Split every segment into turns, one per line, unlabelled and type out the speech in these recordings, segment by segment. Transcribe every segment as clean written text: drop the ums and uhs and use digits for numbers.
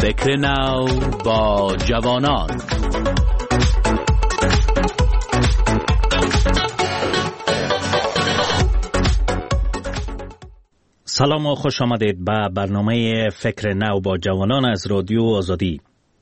فکر نو با جوانان. سلام و خوش آمدید به برنامه فکر نو با جوانان از رادیو آزادی.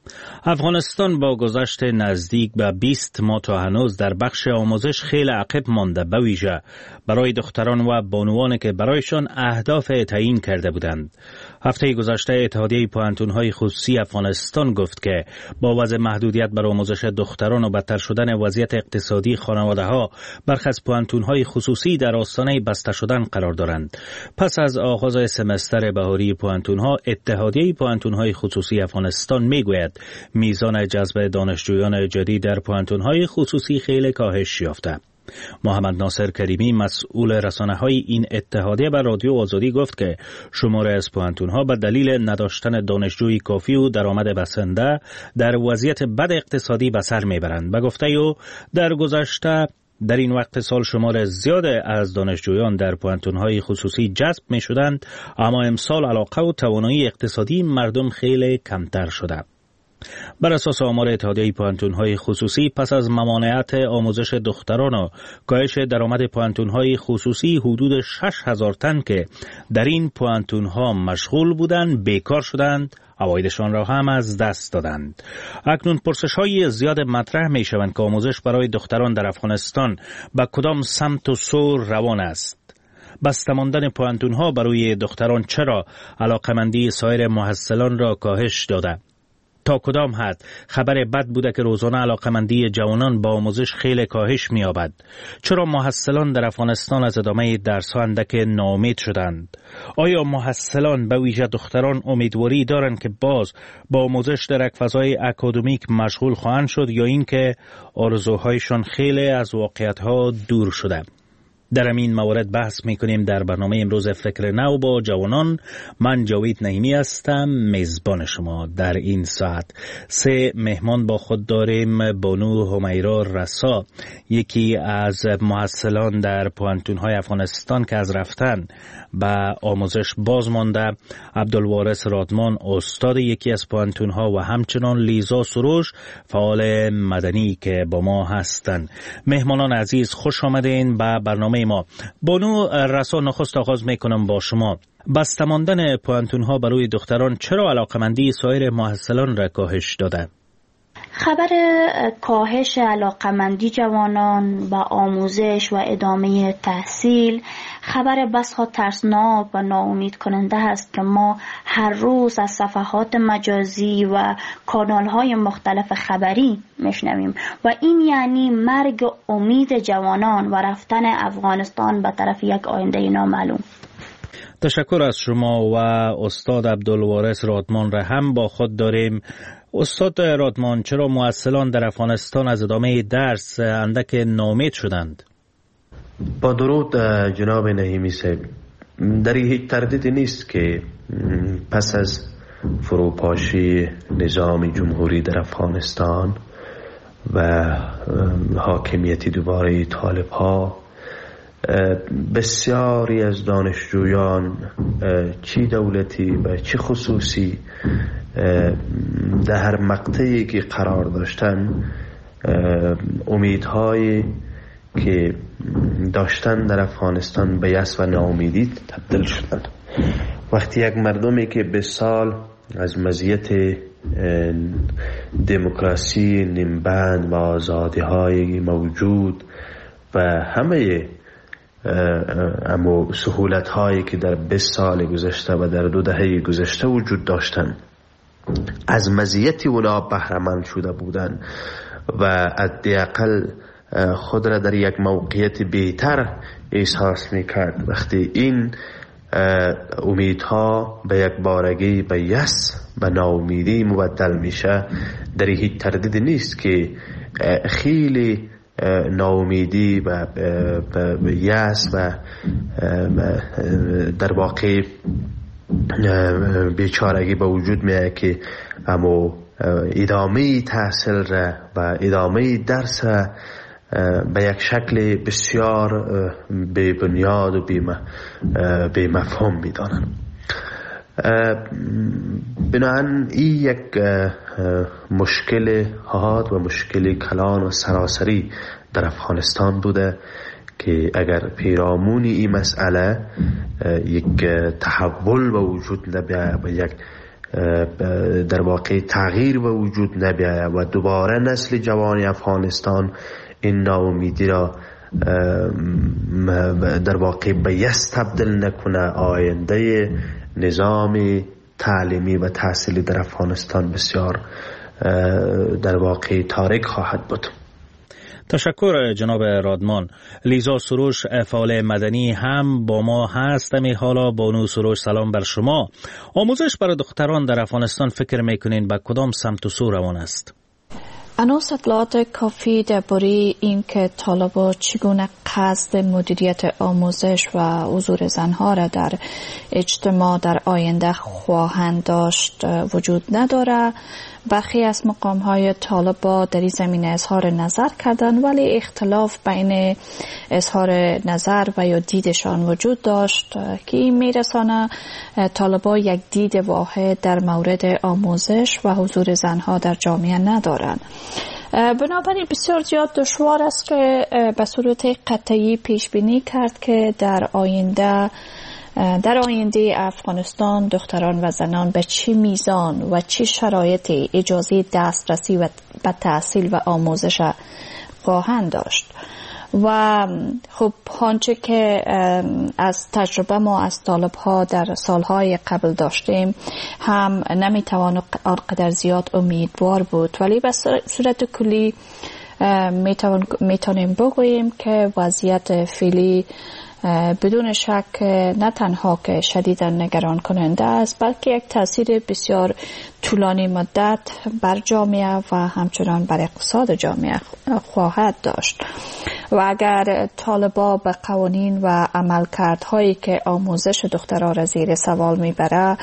افغانستان با گذشت نزدیک به 20 ماه تا هنوز در بخش آموزش خیلی عقب مانده، به ویژه برای دختران و بانوانی که برایشان اهداف تعیین کرده بودند. هفته گذشته اتحادیه پوهنتون‌های خصوصی افغانستان گفت که با وضع محدودیت بر آموزش دختران و بدتر شدن وضعیت اقتصادی خانواده‌ها، برخی از پوهنتون‌های خصوصی در آستانه بسته شدن قرار دارند. پس از آغاز سمستر بهاری پوهنتون‌ها، اتحادیه پوهنتون‌های خصوصی افغانستان میگوید میزان جذب دانشجویان جدید در پوهنتون‌های خصوصی خیلی کاهش یافته. محمد ناصر کریمی، مسئول رسانه‌های این اتحادیه، به رادیو آزادی گفت که شمار از پوهنتون‌ها به دلیل نداشتن دانشجوی کافی و درآمد بسنده در وضعیت بد اقتصادی به سر میبرند. به گفته او در گذشته در این وقت سال شمار زیاد از دانشجویان در پوهنتون‌های خصوصی جذب می‌شدند، اما امسال علاقه و توانایی اقتصادی مردم خیلی کمتر شده. بر اساس آمار اتحادیه پوهنتون‌های خصوصی، پس از ممانعت آموزش دختران و کاهش درآمد پوهنتون‌های خصوصی، حدود 6,000 تن که در این پوهنتون‌ها مشغول بودند بیکار شدند، عوایدشان را هم از دست دادند. اکنون پرسش‌های زیاد مطرح می‌شوند که آموزش برای دختران در افغانستان به کدام سمت و سو روان است. بسته ماندن پوهنتون‌ها برای دختران چرا علاقه‌مندی سایر محصلان را کاهش داده؟ تا کدام حد خبر بد بوده که روزانه علاقه‌مندی جوانان با آموزش خیلی کاهش می‌یابد؟ چرا محصلان در افغانستان از ادامه درس‌ها اندک ناامید شدند؟ آیا محصلان به ویژه دختران امیدواری دارند که باز با آموزش در یک فضای اکادمیک مشغول خواهند شد، یا اینکه آرزوهایشان خیلی از واقعیت‌ها دور شده؟ در این موارد بحث میکنیم در برنامه امروز فکر نو با جوانان. من جاوید نعیمی هستم، میزبان شما در این ساعت. 3 مهمان با خود داریم. بانو همیرا رسا، یکی از محصلان در پوهنتون‌های افغانستان که از رفتن به آموزش باز مانده، عبدالوارث رادمان، استاد یکی از پوهنتون‌ها، و همچنان لیزا سروش، فعال مدنی که با ما هستند. مهمانان عزیز، خوش آمدین به برنامه ما. بانو رسا، نخست آغاز میکنم با شما. بسته ماندن پوهنتون‌ها برای دختران چرا علاقه‌مندی سایر محصلان را کاهش داده؟
خبر کاهش علاقه‌مندی جوانان به آموزش و ادامه تحصیل خبر بسیار ترسناک و ناامید کننده است که ما هر روز از صفحات مجازی و کانال‌های مختلف خبری میشنویم و این یعنی مرگ امید جوانان و رفتن افغانستان به طرف یک آینده نامعلوم.
تشکر از شما. و استاد عبدالوارث رادمان را هم با خود داریم. استاد رادمان، چرا محصلان در افغانستان از ادامه درس اندک ناامید شدند؟
با درود جناب نعیمی صاحب، در هیچ تردیدی نیست که پس از فروپاشی نظام جمهوری در افغانستان و حاکمیت دوباره طالب ها، بسیاری از دانشجویان چی دولتی و چی خصوصی در هر مقطعی که قرار داشتن، امیدهایی که داشتن در افغانستان به یأس و ناامیدی تبدیل شدن. وقتی یک مردمی که به سال از مزیت دموکراسی نیمبند و آزادی های موجود و همه اما سهولت هایی که در 20 سال گذشته و در 2 دهه گذشته وجود داشتن، از مزیت اونا بهره‌مند شده بودن و حداقل خود را در یک موقعیت بهتر احساس میکرد، وقتی این امیدها به یک بارگی به یأس و ناامیدی مبدل میشه، در هیچ تردید نیست که خیلی ناامیدی و یأس و در واقع بیچارگی به وجود میاد که اما ادامه تحصیل را و ادامه درس به یک شکل بسیار بی بنیاد و بی مفهوم میدانند. بنابراین این یک مشکل حاد و مشکل کلان و سراسری در افغانستان بوده که اگر پیرامون این مسئله یک تحول به وجود نبیاید و یک در واقع تغییر به وجود نبیاید و دوباره نسل جوان افغانستان این ناامیدی را در واقع به یأس تبدیل نکنه، آینده نظام تعلیمی و تحصیلی در افغانستان بسیار در واقع تاریک خواهد بود.
تشکر جناب رادمان. لیزا سروش فعال مدنی هم با ما هست. حالا بانو سروش سلام بر شما. آموزش برای دختران در افغانستان فکر میکنین به کدام سمت و سو روان است؟
هنوز اطلاعات کافی درباره اینکه طالبان چگونه قصد مدیریت آموزش و حضور زنها را در اجتماع در آینده خواهند داشت وجود نداره. برخی از مقام‌های طالبان در این زمینه اظهار نظر کردند، ولی اختلاف بین اظهار نظر و یا دیدشان وجود داشت که این میرسانه طالبان یک دید واحد در مورد آموزش و حضور زنها در جامعه ندارند. بنابراین بسیار زیاد دشوار است که به صورت قطعی پیش بینی کرد که در آینده افغانستان دختران و زنان به چه میزان و چه شرایطی اجازه دسترسی و به تحصیل و آموزش خواهند داشت. و خب آنچه که از تجربه ما از طالب‌ها در سالهای قبل داشتیم هم نمیتوان آنقدر زیاد امیدوار بود، ولی به صورت کلی میتونیم بگوییم که وضعیت فعلی بدون شک نه تنها که شدیداً نگران کننده است، بلکه یک تاثیر بسیار طولانی مدت بر جامعه و همچنان بر اقتصاد جامعه خواهد داشت. و اگر طالبان به قوانین و عملکردهایی که آموزش دختران را زیر سوال میبره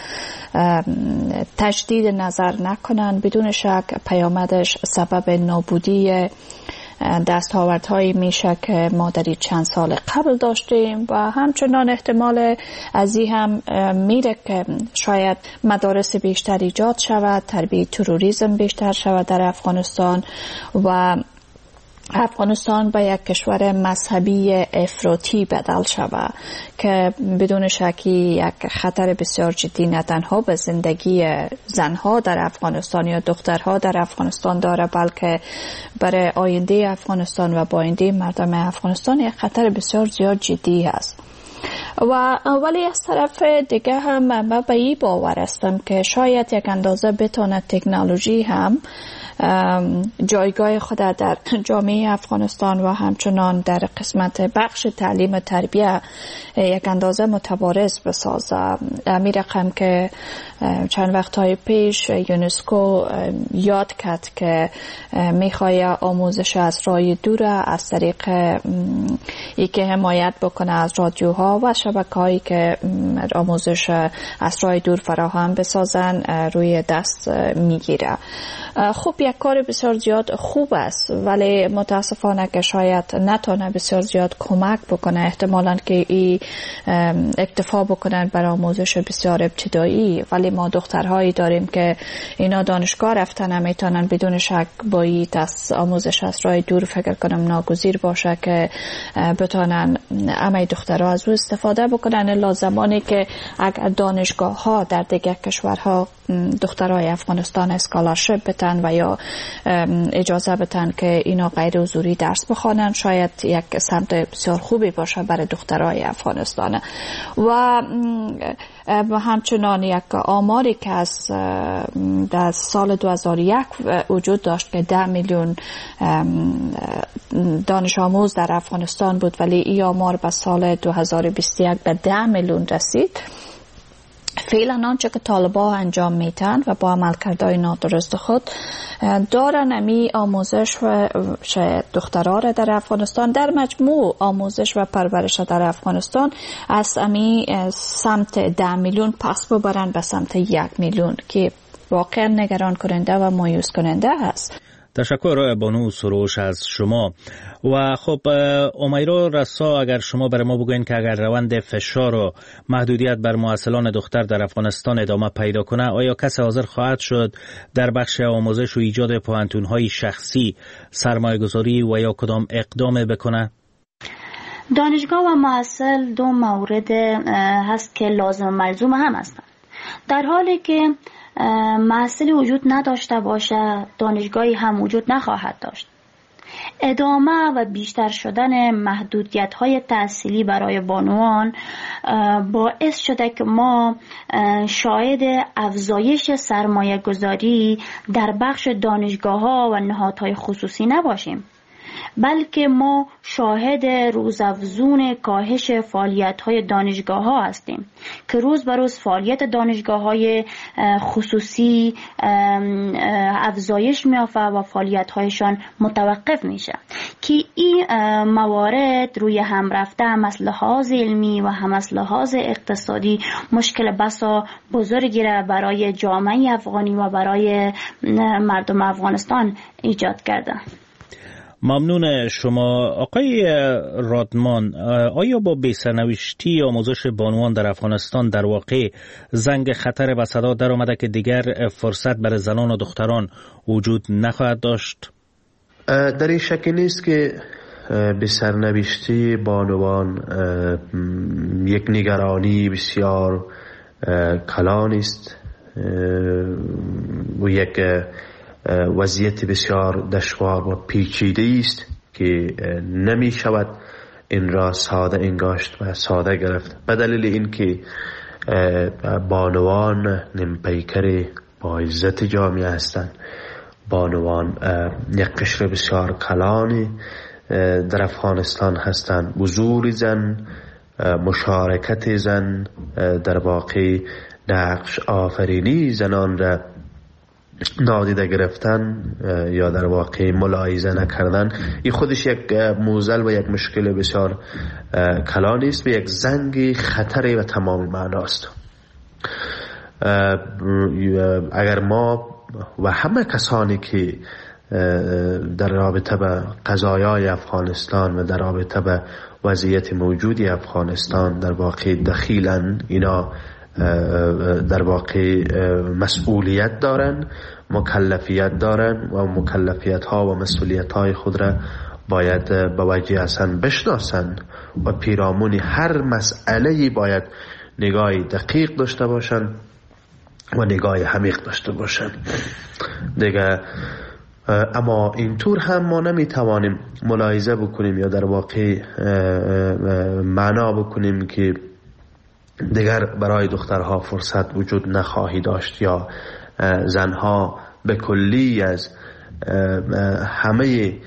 تجدید نظر نکنند، بدون شک پیامدش سبب نابودی دستاوردهایی میشه که ما در چند سال قبل داشتیم و همچنان احتمال از این هم میره که شاید مدارس بیشتر ایجاد شود، تربیت تروریسم بیشتر شود در افغانستان و افغانستان به یک کشور مذهبی افراطی بدل شود که بدون شکی یک خطر بسیار جدی نه تنها به زندگی زنها در افغانستان یا دخترها در افغانستان داره، بلکه برای آینده افغانستان و با آینده مردم افغانستان یک خطر بسیار زیاد جدی است. ولی از طرف دیگه هم من به این باور هستم که شاید یک اندازه بتونه تکنولوژی هم جایگاه خود در جامعه افغانستان و همچنان در قسمت بخش تعلیم و تربیه یک اندازه متبارز بسازه. می رقم که چند وقتهای پیش یونسکو یاد کرد که میخواد آموزش از راه دور از طریق ای که حمایت بکنه از رادیوها و شبکه‌هایی که آموزش از راه دور فراهم بسازن روی دست میگیره. خب یک کار بسیار زیاد خوب است، ولی متاسفانه که شاید نتونه بسیار زیاد کمک بکنه، احتمالاً که این اکتفا بکنن بر آموزش بسیار ابتدایی. ولی ما دخترهایی داریم که اینا دانشگاه رفتن نمیتونن، بدون شک با این آموزش از راه دور فکر کنم ناگزیر باشه که بتونن همه دخترها از او استفاده بکنن، الا زمانی که اگر دانشگاه ها در دیگر کشورها دخترای افغانستان اسکالرشپ بتن و یا اجازه بتن که اینا غیر حضوری درس بخوانن، شاید یک سمت بسیار خوبی باشه برای دخترای افغانستان. و همچنان یک آماری که از در سال 2001 وجود داشت که 10 میلیون دانش آموز در افغانستان بود، ولی این آمار به سال 2021 به 10 میلیون رسید. فعلا آنچه که طالبان انجام میتن و با عملکردهای نادرست خود دارن امی آموزش و دخترها در افغانستان در مجموع آموزش و پرورش در افغانستان از امی سمت 10 میلیون پس ببرن به سمت 1 میلیون که واقعا نگران کننده و مایوس کننده است.
تشکر بانو سروش از شما. و خب امیرا رسا، اگر شما برای ما بگوین که اگر روند فشار و محدودیت بر مواصلان دختر در افغانستان ادامه پیدا کنه، آیا کسی حاضر خواهد شد در بخش آموزش و ایجاد پوهنتون‌های شخصی سرمایه‌گذاری و یا کدام اقدام بکنه؟
دانشگاه و محصل دو مورد هست که لازم و ملزوم هم هستند. در حالی که محصلی وجود نداشته باشه، دانشگاهی هم وجود نخواهد داشت. ادامه و بیشتر شدن محدودیت‌های تحصیلی برای بانوان باعث شده که ما شاهد افزایش سرمایه گذاری در بخش دانشگاه‌ها و نهادهای خصوصی نباشیم، بلکه ما شاهد روزافزون کاهش فعالیت‌های دانشگاه‌ها هستیم که روز به روز فعالیت دانشگاه‌های خصوصی افزایش می‌یافته و فعالیت‌هایشان متوقف میشه که این موارد روی هم رفته هم از لحاظ علمی و هم از لحاظ اقتصادی مشکل بسا بزرگی را برای جامعه افغانی و برای مردم افغانستان ایجاد کرده.
ممنون شما. آقای رادمان، آیا با بی‌سرنوشتی آموزش بانوان در افغانستان در واقع زنگ خطر به صدا در آمده که دیگر فرصت برای زنان و دختران وجود نخواهد داشت؟
در این شکی نیست که بی‌سرنوشتی بانوان یک نگرانی بسیار کلان است و یک وضعیت بسیار دشوار و پیچیده است که نمی شود این را ساده انگاشت و ساده گرفت، به دلیل اینکه بانوان نیمپیکر با عزت جامعه هستند. بانوان یک قشر بسیار کلانی در افغانستان هستند. حضور زن، مشارکت زن در واقع نقش آفرینی زنان را نادیده گرفتن یا در واقع ملاحظه نکردن، این خودش یک معضل و یک مشکل بسیار کلانی است و یک زنگ خطری و تمام معناست. اگر ما و همه کسانی که در رابطه به قضایای افغانستان و در رابطه به وضعیت موجودی افغانستان در واقع دخیلن، اینا در واقع مسئولیت دارن، مکلفیت دارن و مکلفیت ها و مسئولیت های خود را باید به وجه اصلا بشناسن و پیرامون هر مسئله باید نگاه دقیق داشته باشن و نگاه عمیق داشته باشن دیگه. اما اینطور هم ما نمیتوانیم ملاحظه بکنیم یا در واقع معنا بکنیم که دیگر برای دخترها فرصت وجود نخواهی داشت یا زنها به کلی از همه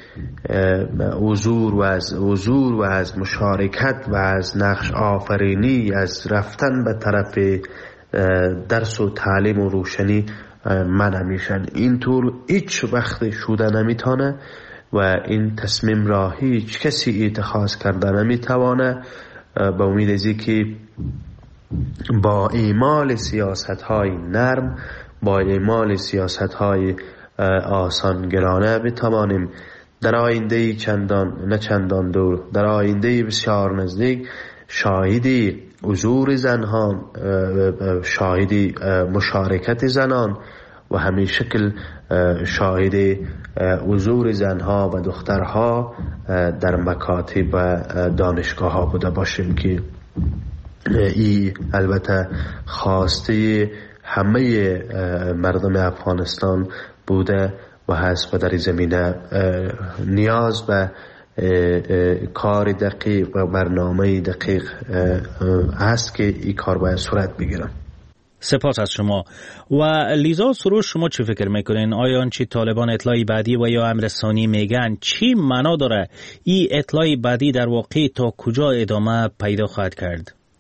حضور و از مشارکت و از نقش آفرینی، از رفتن به طرف درس و تعلیم و روشنی منع میشن. اینطور هیچ وقت شده نمیتونه و این تصمیم را هیچ کسی اتخاذ کرده نمیتوانه. به امید ازی که با اعمال سیاست های نرم، با اعمال سیاست های آسانگرانه بتوانیم در آینده چندان دور، در آینده بسیار نزدیک شاهدی حضور زنان، شاهدی مشارکت زنان و همین شکل شاهد حضور زنها و دخترها در مکاتب و دانشگاه ها بوده باشیم که این البته خواسته همه مردم افغانستان بوده و هست و در زمینه نیاز به کار دقیق و برنامه دقیق هست که این کار باید صورت بگیره.
سپاس از شما. و لیزا سروش، شما چی فکر میکنین؟ آیا آنچه طالبان اطلاعی بعدی و یا امر ثانی میگن چی معنا داره؟ این اطلاعی بعدی در واقع تا کجا ادامه پیدا خواهد کرد؟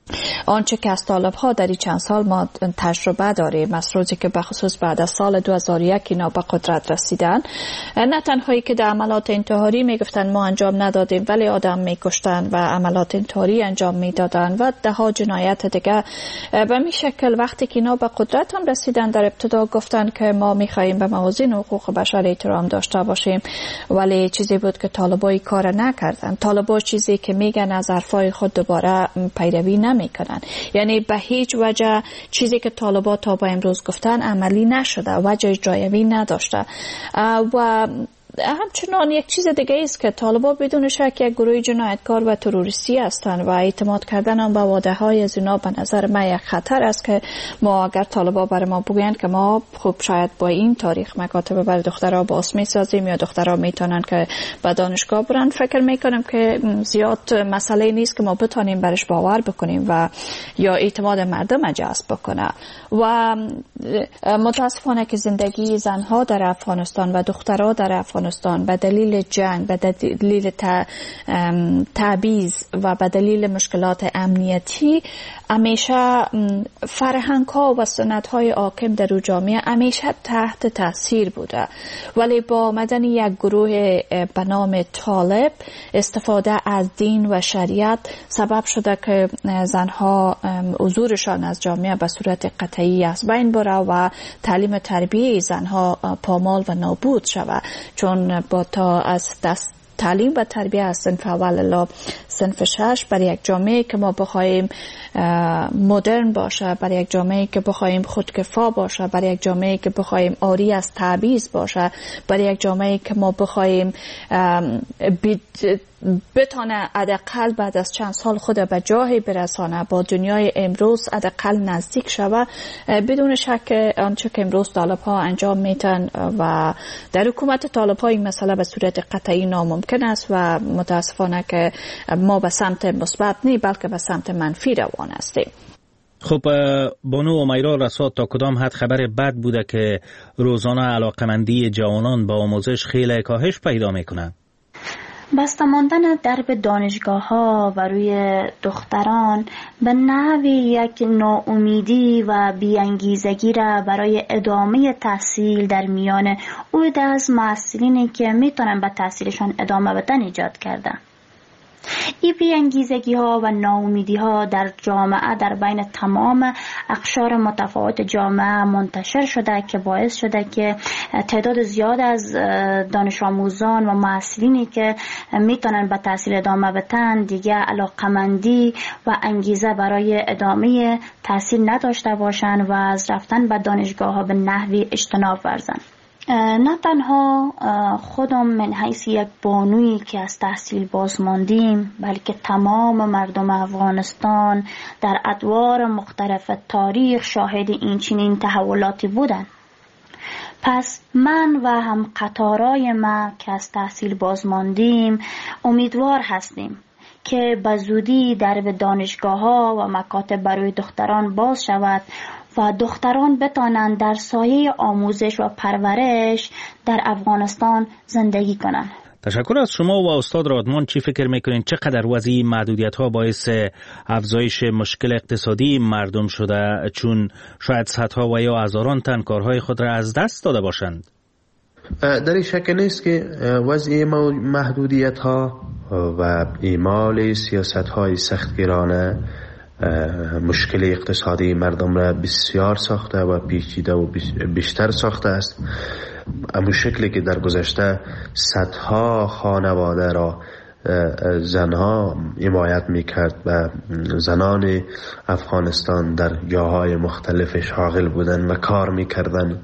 آنچه که از طالب‌ها در این چند سال ما تجربه داریم، از روزی که بخصوص بعد از سال 2001 اینا به قدرت رسیدن، نه تنهایی که در عملات انتحاری میگفتن ما انجام ندادیم ولی آدم میکشتن و عملات انتحاری انجام میدادن و ده ها جنایت دیگه، به می شکل وقتی که اینا به قدرت هم رسیدن در ابتدا گفتن که ما میخواییم به موازین حقوق بشر احترام داشته باشیم، ولی چیزی بود که طالبای کار نکردن. طالبا چیزی که میگن از حرفای خود دوباره پیروی نمیکنن، یعنی به هیچ وجه چیزی که طالبا تا به امروز گفتن عملی نشده، وجه اجرایی نداشته. و همچنان یک چیز دیگه است که طالبا بدون شک یک گروه جنایتکار و تروریستی هستند و اعتماد کردن هم به وعده های از اینا به نظر من یک خطر است که ما اگر طالبا برای ما بگوین که ما خوب شاید با این تاریخ مکاتب برای دخترها باز میسازیم یا دخترها میتونن که به دانشگاه برن، فکر میکنم که زیاد مسئله نیست که ما بتونیم برش باور بکنیم و یا اعتماد مردم جذب بکنه. و متاسفانه که زندگی زنها در افغانستان و دخترها در افغانستان به دلیل جنگ، به دلیل تبعیض و به دلیل مشکلات امنیتی همیشه فرهنگ ها و سنت های حاکم در جامعه همیشه تحت تاثیر بوده، ولی با آمدن یک گروه به نام طالب استفاده از دین و شریعت سبب شده که زنها حضورشان از جامعه به صورت قطعی از بین بره و تعلیم و تربیه زنها پامال و نابود شود، چون با تا از دست تعلیم و تربیه از صنف اول الی صنف 6 برای یک جامعه که ما بخوایم مدرن باشه، برای یک جامعه که بخوایم خودکفا باشه، برای یک جامعه که بخوایم آری از تبعیض باشه، برای یک جامعه که ما بخوایم بتونه حداقل بعد از چند سال خود به جایی برسانه، با دنیای امروز حداقل نزدیک شوه، بدون شک آنچه که امروز طالب‌ها انجام میتن و در حکومت طالب‌ها این مسئله به صورت قطعی ناممکن است و متاسفانه که ما به سمت مثبت نه بلکه به سمت منفی روان هستیم.
خب بانو امیرا رسا، تا کدام حد خبر بد بوده که روزانه علاقمندی جوانان با آموزش خیلی کاهش پیدا میکنه؟
بسته ماندن درب دانشگاه ها و روی دختران به نحوی یک ناامیدی و بیانگیزگی را برای ادامه تحصیل در میان عده از محصلینی که میتونن به تحصیلشان ادامه بدن ایجاد کردن. این بیانگیزگی ها و ناامیدی ها در جامعه در بین تمام اقشار متفاوت جامعه منتشر شده که باعث شده که تعداد زیاد از دانش آموزان و محصلینی که میتونن به تحصیل ادامه بدن دیگه علاقمندی و انگیزه برای ادامه تحصیل نداشته باشن و از رفتن به دانشگاه ها به نحوی اجتناب ورزن. نه تنها خودم من حیث یک بانویی که از تحصیل باز ماندیم، بلکه تمام مردم افغانستان در ادوار مختلف تاریخ شاهد این چنین تحولاتی بودن. پس من و هم قطارای ما که از تحصیل باز ماندیم امیدوار هستیم که به زودی درب دانشگاه ها و مکاتب برای دختران باز شود و دختران بتانند در سایه آموزش و پرورش در افغانستان زندگی کنند.
تشکر از شما و استاد رادمان. چی فکر میکنین چقدر وضعی محدودیت ها باعث افزایش مشکل اقتصادی مردم شده، چون شاید صدها و یا هزاران تن کارهای خود را از دست داده باشند؟
در این شک نیست که وضعی محدودیت ها و اعمال سیاست های سختگیرانه مشکل اقتصادی مردم را بسیار ساخته و پیچیده و بیشتر ساخته است. اما شکلی که در گذشته صدها خانواده را زنها حمایت میکرد و زنان افغانستان در جاهای مختلف شاغل بودند و کار میکردند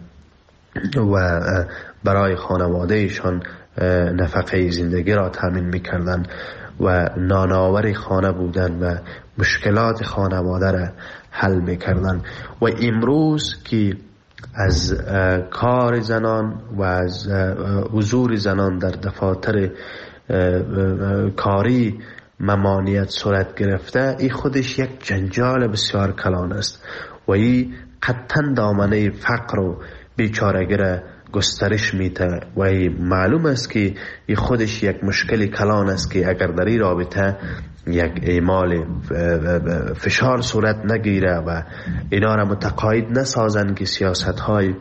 و برای خانوادهشان نفقه زندگی را تامین میکردند و نانآور خانه بودند و مشکلات خانواده را حل میکردند. و امروز که از کار زنان و از حضور زنان در دفاتر کاری ممانعت صورت گرفته، این خودش یک جنجال بسیار کلان است و این قطعا دامنه فقر و بیچارگی را گسترش میده و معلوم است که این خودش یک مشکل کلان است که اگر در این رابطه یک اعمال فشار صورت نگیره و اینا را متقاعد نسازن که سیاست های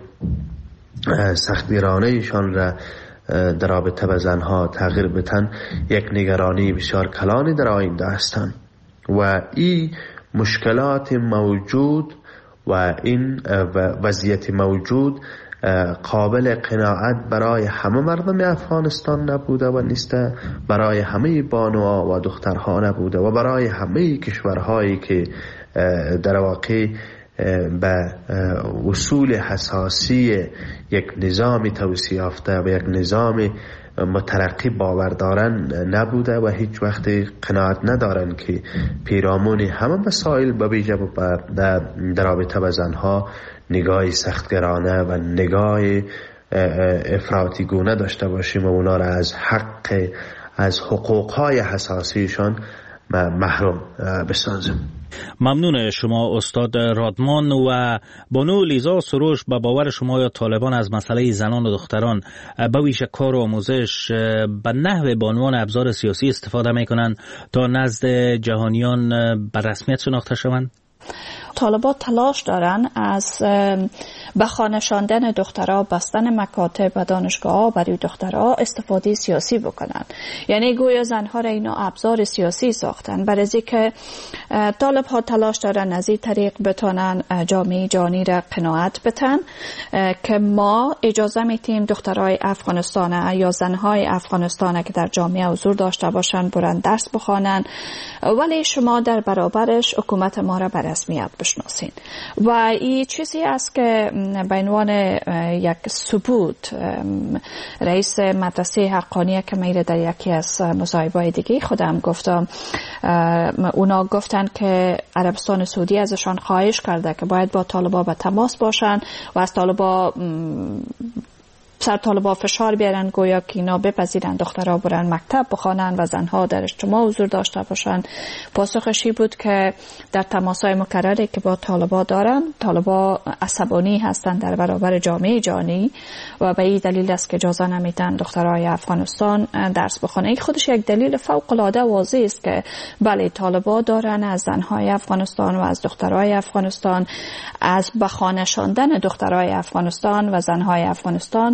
سختگیرانه ایشان را در رابطه به زنها تغییر بدن، یک نگرانی بسیار کلانی در آینده هستند و این مشکلات موجود و این وضعیت موجود قابل قناعت برای همه مردم افغانستان نبوده و نیست، برای همه بانوها و دخترها نبوده و برای همه کشورهایی که در واقع به اصول حساسی یک نظام توسعه یافته و یک نظام مترقی باور دارن نبوده و هیچ وقت قناعت ندارن که پیرامون همه مسائل به ویژه در رابطه با زنها نگاه سختگرانه و نگاه افراطی گونه داشته باشیم و اونا را از حقوقهای حساسیشان محروم بسازیم.
ممنون شما استاد رادمان. و بانو لیزا سروش، به باور شما یا طالبان از مسئله زنان و دختران به ویژه کار و آموزش به نحو بانوان ابزار سیاسی استفاده میکنند تا نزد جهانیان به رسمیت شناخته شوند؟
طالبان تلاش دارن از به خانه شاندن دخترها، بستن مکاتب و دانشگاه‌ها برای دخترها استفاده سیاسی بکنن. یعنی گویا زنها را اینا ابزار سیاسی ساختن، برای اینکه طالب‌ها تلاش دارن از این طریق بتونن جامعه جهانی را قناعت بدن که ما اجازه میتیم دخترای افغانستان یا زنهای افغانستان که در جامعه حضور داشته باشن برن درس بخوانن، ولی شما در برابرش حکومت ما را به رسمیت بشناسین. و این چیزی است که به عنوان یک ثبوت رئیس مدرسه حقانیه که میره در یکی از مصاحبه‌های دیگه خودم گفتم، اونا گفتن که عربستان سعودی ازشان خواهش کرده که باید با طالبان به تماس باشن و از طالبا فشار بیارن گویا که اینا بپذیرن دخترها برن مکتب بخوانن و زنها در اجتماع حضور داشته باشن. پاسخش بود که در تماسهای مکرری که با طالبا دارن، طالبا عصبانی هستن در برابر جامعه جهانی و به این دلیل است که اجازه نمیدن دخترای افغانستان درس بخونن. این خودش یک دلیل فوق العاده واضح است که بله طالبا دارن از زنهای افغانستان و از دخترای افغانستان، از به خانه شاندن دخترای افغانستان و زنهای افغانستان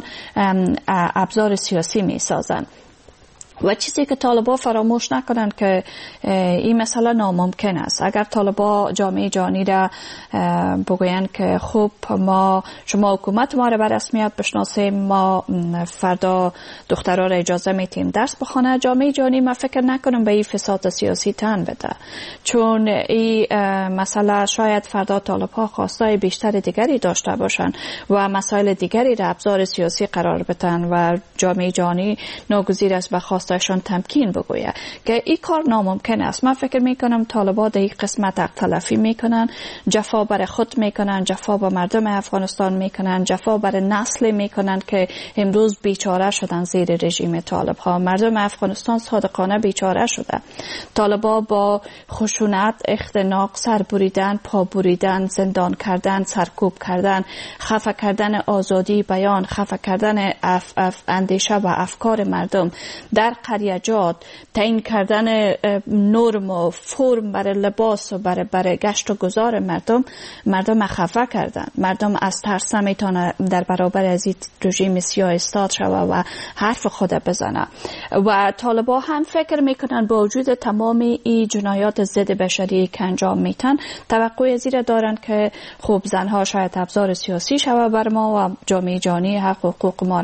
ابزار سیاسی می سازن. و چیزی که طالبا فراموش نکنن که این مسئله ناممکن است. اگر طالبا جامعه جهانی را بگوین که خب شما حکومت ما را به رسمیت بشناسیم، ما فردا دخترها را اجازه میتیم درس بخونه، جامعه جهانی ما فکر نکنم به این فساد سیاسی تن بده، چون این مسئله شاید فردا طالبا خواستای بیشتر دیگری داشته باشن و مسائل دیگری را ابزار سیاسی قرار بدن و جامعه جهانی ناگزیر است به خواستایشان تمکین بگوید که این کار ناممکن است. من فکر میکنم طالبان در این قسمت حق تلفی میکنن، جفا بر خود میکنن، جفا با مردم افغانستان میکنن، جفا بر نسل میکنن که امروز بیچاره شدن زیر رژیم طالب ها. مردم افغانستان صادقانه بیچاره شده. طالبان با خشونت، اختناق، سر بریدن، پا بریدن، زندان کردن، سرکوب کردن، خفه کردن آزادی بیان، خفه کردن اندیشه و افکار مردم در قریجات، تعیین کردن نرم و فرم برای لباس و برای گشت و گذار مردم خفه کردن. مردم از ترس نمیتونه در برابر از این رژیم سیاه استاد شوه و حرف خود بزنه. و طالبان هم فکر میکنن با وجود تمام این جنایات ضد بشری که انجام میتن، توقع زیر دارن که خب زنها شاید ابزار سیاسی شوه بر ما و جامعه جهانی حق و حقوق ما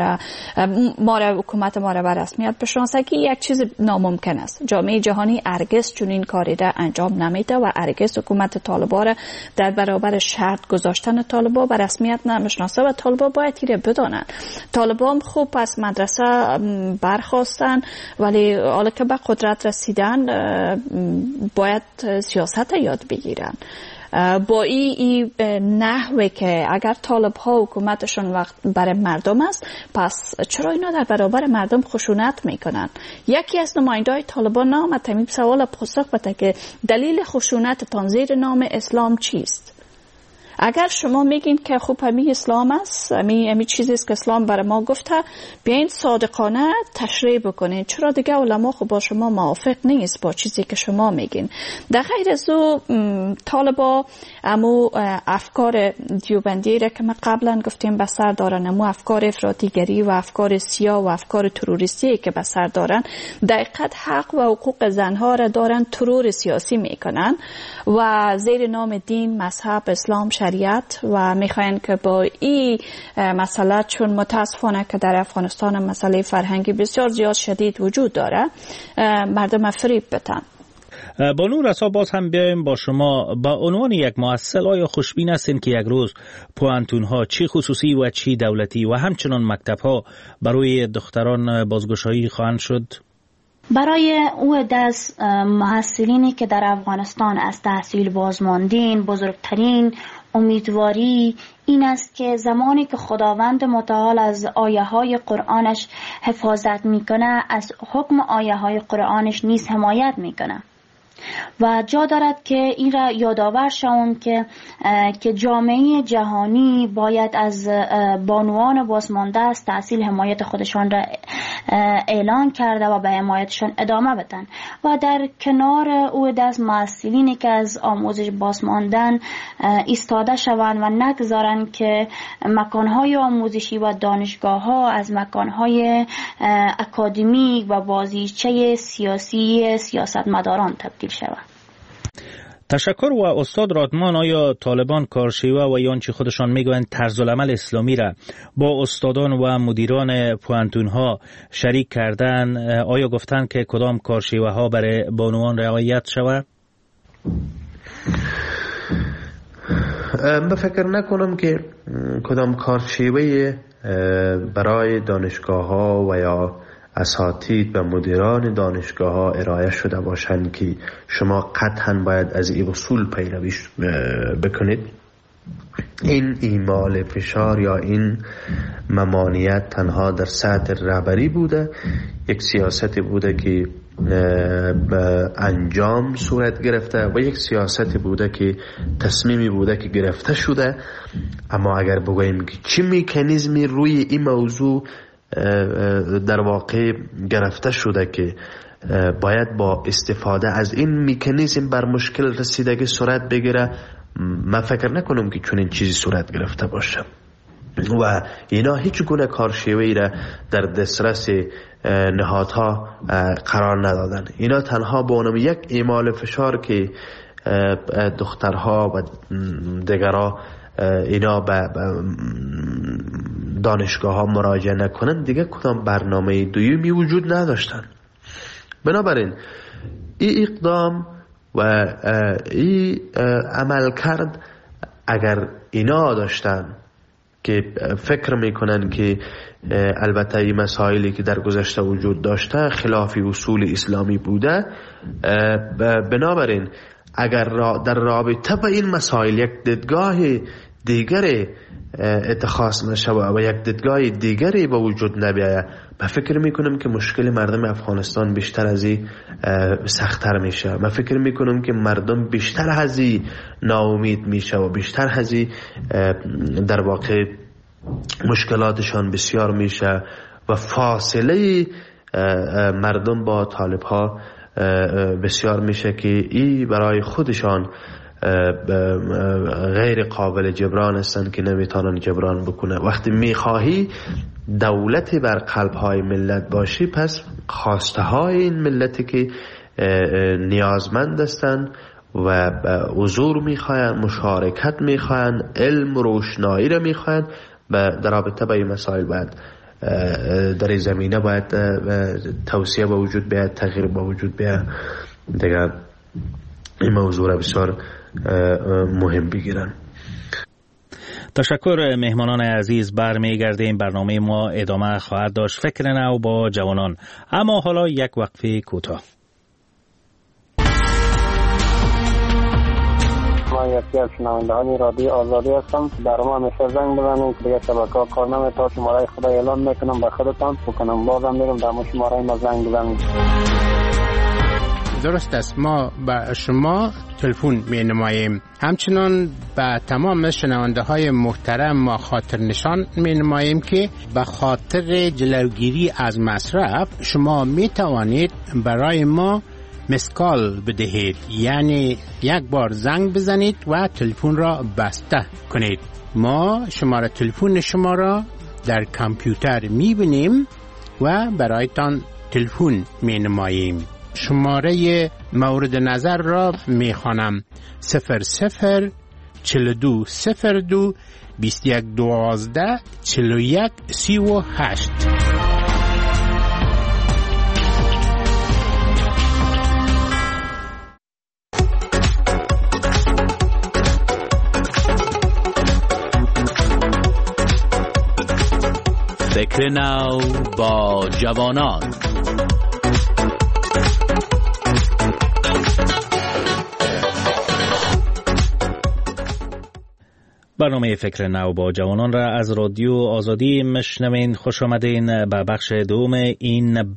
را حکومت ما را به رسمیت بشناسه، که یک چیز ناممکن است. جامعه جهانی هرگز چنین کاری را انجام نمیده و هرگز حکومت طالبان را در برابر شرط گذاشتن طالبان به رسمیت نمیشناسه و طالبان باید تیره بدانند. طالبان خوب از مدرسه برخواستن ولی حالا که به قدرت رسیدن باید سیاست یاد بگیرن. با این نحوه که اگر طالب ها حکومتشون وقت برای مردم است، پس چرا اینا در برابر مردم خشونت میکنن؟ یکی از نماینده‌های طالبان نام تمیم سوال پاسخ بده که دلیل خشونت تان زیر نام اسلام چیست؟ اگر شما میگین که خوب همی اسلام است، همی چیزی است که اسلام برای ما گفته، بیاین صادقانه تشریح بکنین. چرا دیگه علما خب با شما موافق نیست با چیزی که شما میگین؟ در غیر از او طالبا امو افکار دیوبندی را که ما قبلا گفتیم به سر دارن، امو افکار افراطیگری و افکار سیاه و افکار تروریستی که به سر دارن، دقیقاً حق و حقوق زنها را دارن ترور سیاسی میکنن و زیر نام دین، مذهب، اسلام، شریعت و میخواین که با این مسئله، چون متاسفانه که در افغانستان مسئله فرهنگی بسیار زیاد شدید وجود داره، مردم فریب بدن.
بانو رسا، باز هم بیایم با شما. با عنوان یک مؤسسه آیا خوشبین هستین که یک روز پوهنتون ها، چی خصوصی و چی دولتی و همچنان مکتب ها، برای دختران بازگشایی خواهند شد؟
برای او دست محصلینی که در افغانستان از تحصیل بازماندین، بزرگترین امیدواری این است که زمانی که خداوند متعال از آیه های قرآنش حفاظت میکنه، از حکم آیه های قرآنش نیز حمایت میکنه و جا دارد که این را یادآور شوند که جامعه جهانی باید از بانوان بازمانده از تحصیل حمایت خودشان را اعلان کرده و به حمایتشان ادامه بدن و در کنار او دست محصلینی که از آموزش بازماندن ایستاده شوند و نگذارند که مکانهای آموزشی و دانشگاه ها از مکانهای اکادمیک و بازیچه سیاسی سیاستمداران تبدیل شود.
تشکر. و استاد رادمان، آیا طالبان کارشیوه و یا آنچه خودشان میگویند طرز العمل اسلامی را با استادان و مدیران پوهنتون ها شریک کردن؟ آیا گفتن که کدام کارشیوه ها برای بانوان رعایت شود؟
من فکر نکنم که کدام کارشیوه برای دانشگاه ها و یا اساتید و مدیران دانشگاه ها ارائه شده باشند که شما قطعا باید از این اصول پیروی بکنید. این ایمال فشار یا این ممانعت تنها در سطح رهبری بوده، یک سیاستی بوده که انجام صورت گرفته و یک سیاستی بوده که تصمیمی بوده که گرفته شده. اما اگر بگوییم که چه مکانیزمی روی این موضوع در واقع گرفته شده که باید با استفاده از این مکانیزم بر مشکل رسیدگی صورت بگیره، من فکر نکنم که چون این چیزی صورت گرفته باشه و اینا هیچ گونه کارشیوهی را در دسترس نهادها قرار ندادن. اینا تنها به عنوان یک اعمال فشار که دخترها و دیگرها اینا به دانشگاه ها مراجعه نکنن، دیگه کدام برنامه دویمی وجود نداشتن. بنابراین این اقدام و این عمل کرد، اگر اینا داشتن که فکر میکنن که البته این مسائلی که در گذشته وجود داشته خلاف اصول اسلامی بوده، بنابراین اگر در رابطه با این مسائل یک دیدگاه دیگری اتخاذ نشه و یک دیدگاه دیگری به وجود نبیاید، من فکر میکنم که مشکل مردم افغانستان بیشتر از این سخت‌تر میشه. من فکر میکنم که مردم بیشتر از این ناامید میشه و بیشتر از این در واقع مشکلاتشان بسیار میشه و فاصله مردم با طالب ها بسیار میشه که این برای خودشان غیر قابل جبران هستند که نمیتونن جبران بکنه. وقتی میخواهی دولتی بر قلب های ملت باشی، پس خواسته های این ملتی که نیازمند هستند و حضور میخواین، مشارکت میخواین، علم و روشنایی را میخواین، در رابطه با این مسائل باید در این زمینه باید توصیه به وجود بیاد، تغییر به وجود بیاد. دیگر این موضوع را بسیار مهم بگیرن.
تشکر مهمانان عزیز. برمیگردیم، برنامه ما ادامه خواهد داشت، فکر نو با جوانان. اما حالا یک وقفه کوتاه.
من یکی از شنوندگان رادیو آزادی هستم. در ما همیشه زنگ بزنید که دیگه شبکه‌ها کار نمی‌کنه. شماره خدا اعلان میکنم به خودتان بکنم، بازم میرم در شماره ما زنگ بزنید.
درست است، ما به شما تلفن می نماییم. همچنان به تمام شنونده های محترم ما خاطر نشان می نماییم که به خاطر جلوگیری از مصرف شما می توانید برای ما مسکال بدهید، یعنی یک بار زنگ بزنید و تلفن را بسته کنید. ما شماره تلفن شما را در کامپیوتر می بینیم و برایتان تلفن می نماییم. شماره مورد نظر را می خوانم: 00 42 02 21 12 41 38.
فکر نو با جوانان. برنامه فکر نو با جوانان را از رادیو آزادی مشنوین. خوش آمدین به بخش دوم این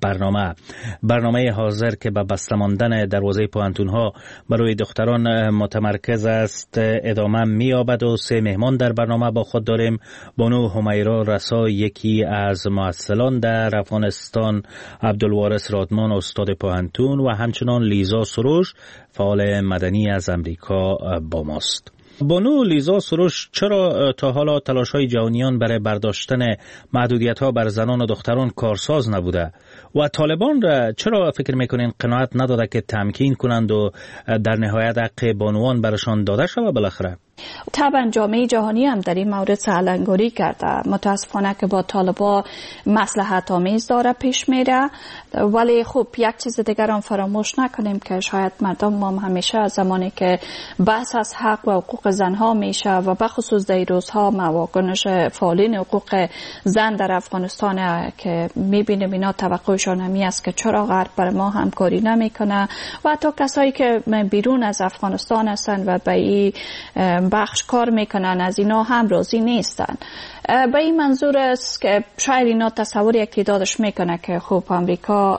برنامه حاضر که به بسته ماندن دروازه پوهنتون‌ها برای دختران متمرکز است ادامه می‌یابد و 3 مهمان در برنامه با خود داریم. بانو همیرا رسا، یکی از مؤثران در افغانستان، عبدالوارث رادمان، استاد پوهنتون، و همچنان لیزا سروش، فعال مدنی از امریکا با ماست. بانو لیزا سروش، چرا تا حالا تلاش‌های جهانیان برای برداشتن محدودیت‌ها بر زنان و دختران کارساز نبوده و طالبان را چرا فکر می‌کنین قناعت نداده که تمکین کنند و در نهایت حق بانوان برشان داده شود بالاخره؟
طبعا جامعه جهانی هم در این مورد سرلنگاری کرده. متاسفانه که با طالبان مصلحت آمیز داره پیش میره، ولی خب یک چیز دیگر هم فراموش نکنیم که شاید مردم ما همیشه زمانی که بحث از حق و حقوق زنها میشه و بخصوص در روزها مواکنش فعالین حقوق زن در افغانستان که میبینیم اینا توقعشان همی است که چرا غرب بر ما همکاری نمیکنه و حتی کسایی که بیرون از افغانستان هستن و به این بخش کار میکنن از اینا هم راضی نیستن. به این منظور است که شاید اینا تصور یکی دادش میکنه که خب امریکا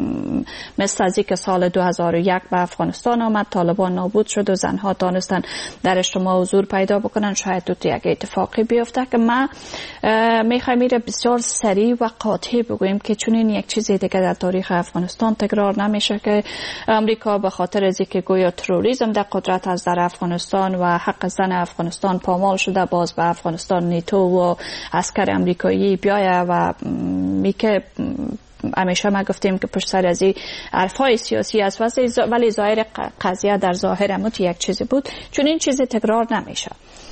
مثل از که سال 2001 به افغانستان آمد، طالبان نابود شد و زنها دانستن در اجتماع حضور پیدا بکنن، شاید تو یک اتفاقی بیفته که ما میخوایم میره بسیار سریع و قاطع بگوییم که چون این یک چیزی دیگه در تاریخ افغانستان تکرار نمیشه که امریکا به خاطر از اینکه گویا تروریسم در قدرت از در افغانستان و حق زن افغانستان پامال شده، باز به افغانستان نیتو و عسکر امریکایی بیایه و میگه همیشه ما گفتیم که پشت سر از این حرفای سیاسی است، ولی ظاهر قضیه در ظاهر امت یک چیزی بود، چون این چیزی تکرار نمیشه.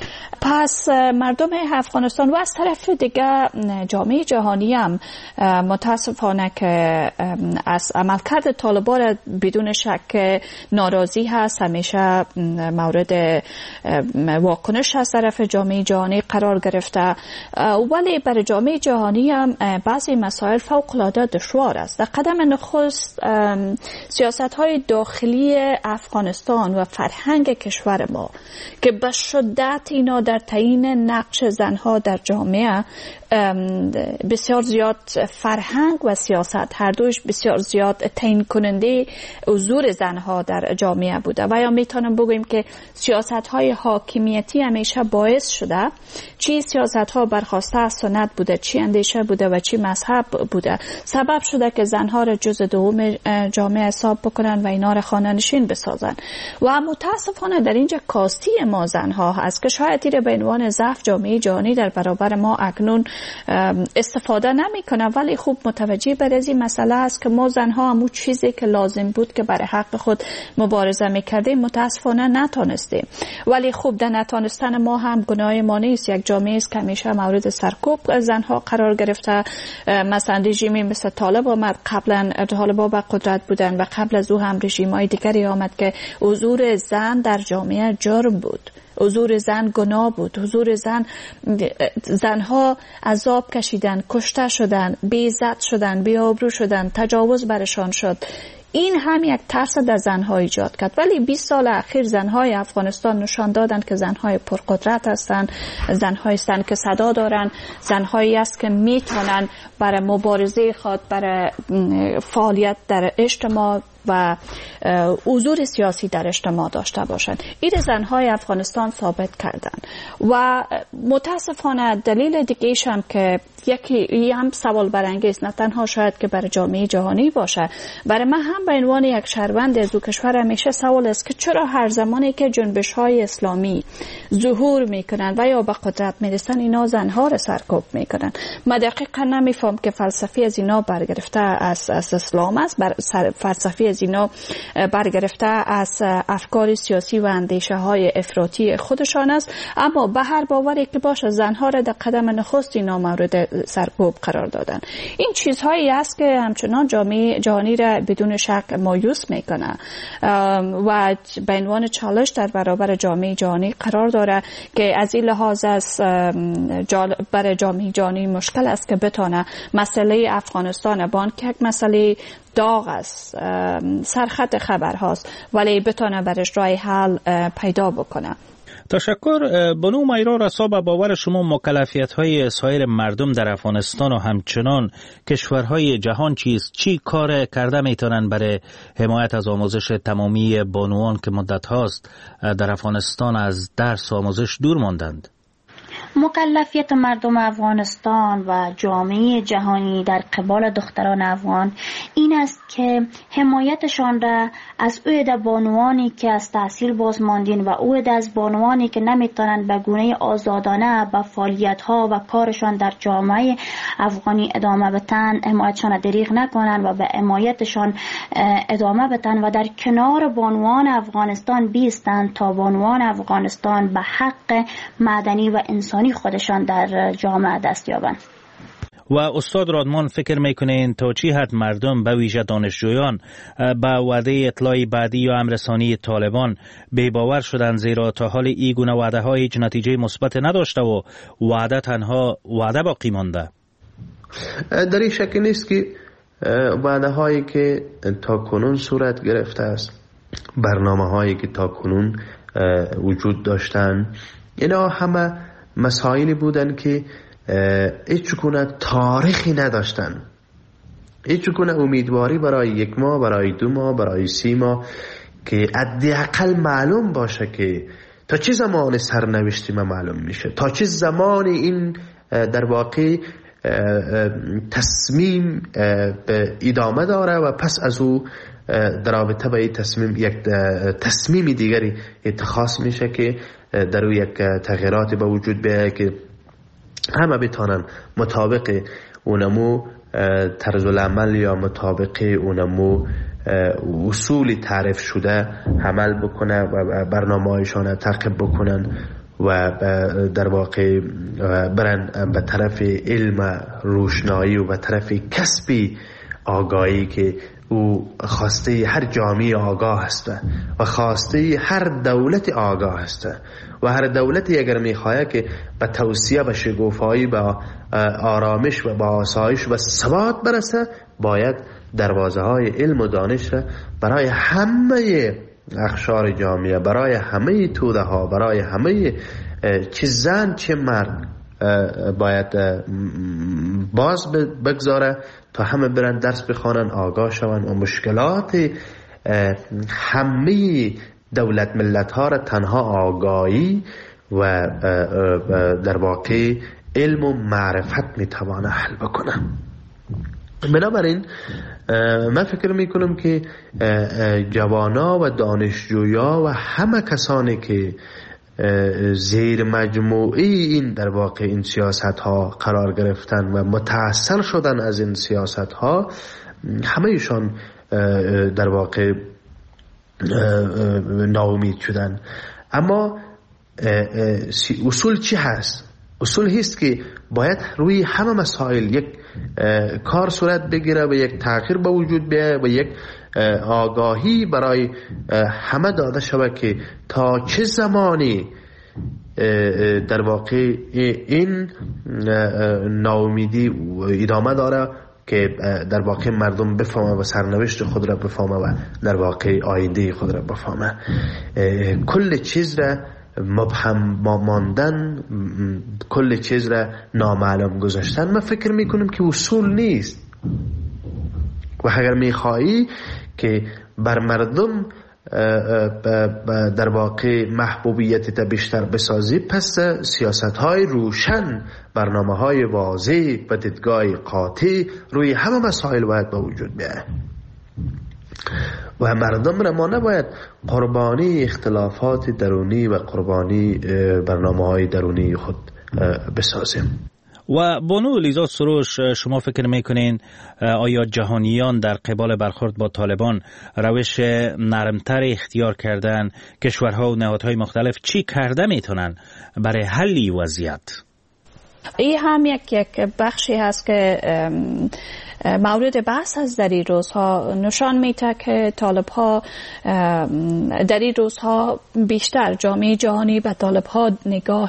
پس مردم افغانستان و از طرف دیگه جامعه جهانی هم متاسفانه که از عملکرد طالبان بدون شک ناراضی هست، همیشه مورد واکنش از طرف جامعه جهانی قرار گرفته، ولی برای جامعه جهانی هم بعضی مسائل فوق العاده دشوار است. در قدم نخست سیاست‌های داخلی افغانستان و فرهنگ کشور ما که به شدت اینا در تعیین نقش زنها در جامعه بسیار زیاد فرهنگ و سیاست هر دوش بسیار زیاد تعیین کننده حضور زنها در جامعه بوده و یا میتونم بگویم که سیاست‌های حاکمیتی همیشه باعث شده چی سیاست‌ها برخواسته از سنت بوده، چی اندیشه بوده و چی مذهب بوده، سبب شده که زنها را جزء دوم جامعه حساب بکنن و اینا را خانه‌نشین بسازن و متاسفانه در اینجا کاستی ما زنها هست که شاید این به عنوان ضعف جامعه جهانی در برابر ما اکنون استفاده نمیکنه، ولی خوب متوجه بر این مسئله است که ما زنها همون چیزی که لازم بود که برای حق خود مبارزه میکردیم متاسفانه نتونستیم، ولی خوب در نتونستن ما هم گناه ما نیست. یک جامعه است که همیشه مورد سرکوب زنها قرار گرفته. مثلا رژیمی مثل طالب آمد، قبلا طالبا به قدرت بودن و قبل از او هم رژیم‌های دیگری آمد که حضور زن در جامعه جرم بود، حضور زن گناه بود، حضور زنها عذاب کشیدن، کشته شدن، بی عزت شدن، بی آبرو شدن، تجاوز برشان شد. این هم یک ترس در زنها ایجاد کرد، ولی 20 سال اخیر زنهای افغانستان نشان دادند که زنهای پرقدرت هستند، زنهایی هستند که صدا دارند، زنهایی است که میتونن برای مبارزه خود، برای فعالیت در اجتماع و حضور سیاسی در اجتماع داشته باشند. این زنهای افغانستان ثابت کردن و متاسفانه دلیل دیگه‌ایش هم که یکی هم سوال برانگیز، نه تنها شاید که برای جامعه جهانی باشه، برای من هم به عنوان یک شهروند از دو کشور همیشه سوال است که چرا هر زمانی که جنبش‌های اسلامی ظهور میکنن و یا به قدرت میرسن اینا زنها را سرکوب میکنن. من دقیقا نمیفهم که فلسفی از اینا برگرفته از اسلام است، فلسفی از اینا برگرفته از افکار سیاسی و اندیشه های افراطی خودشان است، اما به هر باوری که باشه زنها را در قدم نخست اینا مورد سرکوب قرار دادن. این چیزهایی است که همچنان جامعه جهانی را بدون شک مایوس میکنه و به عنوان چالش در برابر جامعه جهانی قرار داره که از این لحاظ است برای جامعه جهانی مشکل است که بتونه مسئله افغانستان بان که یک مسئله داغ است، سرخط خبر هاست، ولی بتونه برش راه حل پیدا بکنه.
تشکر. بانو میرا رسا، به باور شما مکلفیت‌های سایر مردم در افغانستان و همچنان کشورهای جهان چیست؟ چی کار کرده میتونن برای حمایت از آموزش تمامی بانوان که مدت هاست در افغانستان از درس و آموزش دور ماندند؟
مکلفیت مردم افغانستان و جامعه جهانی در قبال دختران افغان این است که حمایتشان را از عده بانوانی که از تحصیل باز ماندین و عده از بانوانی که نمیتونن به گونه آزادانه به فعالیت‌ها و کارشان در جامعه افغانی ادامه بدن، حمایتشان دریغ نکنن و به حمایتشان ادامه بدن و در کنار بانوان افغانستان بیستند تا بانوان افغانستان به حق مدنی و انسانی خودشان در جامعه دست یابند.
و استاد رادمان فکر میکنین تا چی حد مردم به ویژه دانشجویان به وعده اطلاعی بعدی یا امرسانی طالبان بی باور شدن، زیرا تا حال این گونه وعده ها هیچ نتیجه مثبت نداشته و وعده تنها وعده باقی مانده؟
در این شک نیست که وعده هایی که تا کنون صورت گرفته است، برنامه هایی که تا کنون وجود داشتن، اینا همه مسائلی بودن که هیچ گونه تاریخی نداشتن، هیچ گونه امیدواری برای 1 ماه، برای 2 ماه، برای 3 ماه که حداقل معلوم باشه که تا چه زمان سرنوشت ما معلوم میشه، تا چه زمان این در واقع تصمیم به ادامه داره و پس از او در رابطه با این تصمیم یک تصمیم دیگری اتخاذ میشه که در او یک تغییراتی به وجود بیاید که همه بتانن مطابق اونمو طرز العمل یا مطابق اونمو اصول تعریف شده عمل بکنه و برنامه‌هایشان تعقیب بکنن و در واقع برن به طرف علم روشنایی و به طرف کسب آگاهی که او خواسته هر جامعه آگاه است و خواسته هر دولت آگاه است و هر دولتی اگر میخواهد که به توسعه و شگوفایی با آرامش و با آسایش و ثبات برسه، باید دروازه های علم و دانش را برای همه اقشار جامعه، برای همه توده ها، برای همه چه زن چه مرد باید باز بگذاره تا همه برن درس بخوانن، آگاه شون و مشکلات همه دولت ملت ها را تنها آگاهی و در واقع علم و معرفت میتوانه حل بکنه. بنابراین من فکر میکنم که جوانا و دانشجویا و همه کسانی که زیر مجموعه این در واقع این سیاست ها قرار گرفتن و متاثر شدن از این سیاست ها، همه ایشان در واقع ناامید شدن. اما اصول چی هست؟ اصول هست که باید روی همه مسائل یک کار صورت بگیره و یک تغییر به وجود بیاید و یک آگاهی برای همه داده شود که تا چه زمانی در واقع این ناامیدی ادامه داره که در واقع مردم بفهمه و سرنوشت خود را بفهمه و در واقع آینده خود را بفهمه. کل چیز را مبهم ماندن، کل چیز را نامعلوم گذاشتن، من فکر میکنم که اصول نیست. و اگر میخوایی که بر مردم در واقع محبوبیت بیشتر بسازی، پس سیاست های روشن، برنامه های واضح و دیدگاه قاطع روی همه مسائل باید به وجود بیاید و مردم را ما نباید قربانی اختلافات درونی و قربانی برنامه های درونی خود بسازیم.
و بانو لیزا سروش، شما فکر میکنین آیا جهانیان در قبال برخورد با طالبان روش نرمتر اختیار کردن؟ کشورها و نهادهای مختلف چی کرده میتونن برای حل وضعیت؟
این هم یک بخشی هست که مورد بحث هست در این روزها. نشان میده که طالب ها در این روزها بیشتر جامعه جهانی به طالب ها نگاه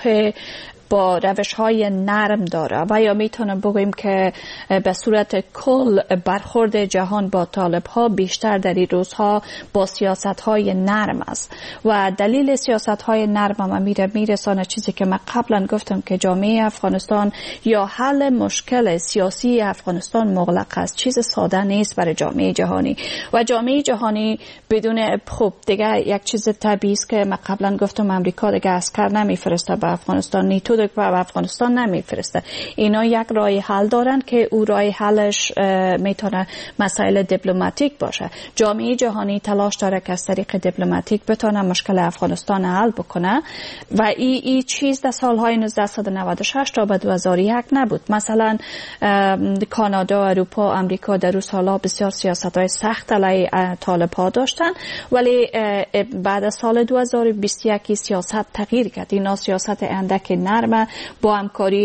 با روش های نرم داره و یا میتونم بگویم که به صورت کل برخورد جهان با طالب ها بیشتر در این روزها با سیاست های نرم است و دلیل سیاست های نرم هم میرسانه چیزی که من قبلا گفتم که جامعه افغانستان یا حل مشکل سیاسی افغانستان مغلق است، چیز ساده نیست برای جامعه جهانی و جامعه جهانی بدون خب دیگه یک چیز طبیعی است که من قبلا گفتم امریکا دیگه عسکر نمیفرسته به افغانستان، نیتو به افغانستان نمیفرسته. اینا یک راه حل دارن که او راه حلش میتونه مسائل دیپلماتیک باشه. جامعه جهانی تلاش داره که از طریق دیپلماتیک بتونه مشکل افغانستان حل بکنه و این چیز در سالهای 1996 تا به 2001 نبود. مثلا کانادا، اروپا، امریکا در اون سالها بسیار سیاست‌های سخت علیه طالب‌ها داشتن، ولی بعد از سال 2021 سیاست تغییر کرد. اینا سیاست اندک نرم با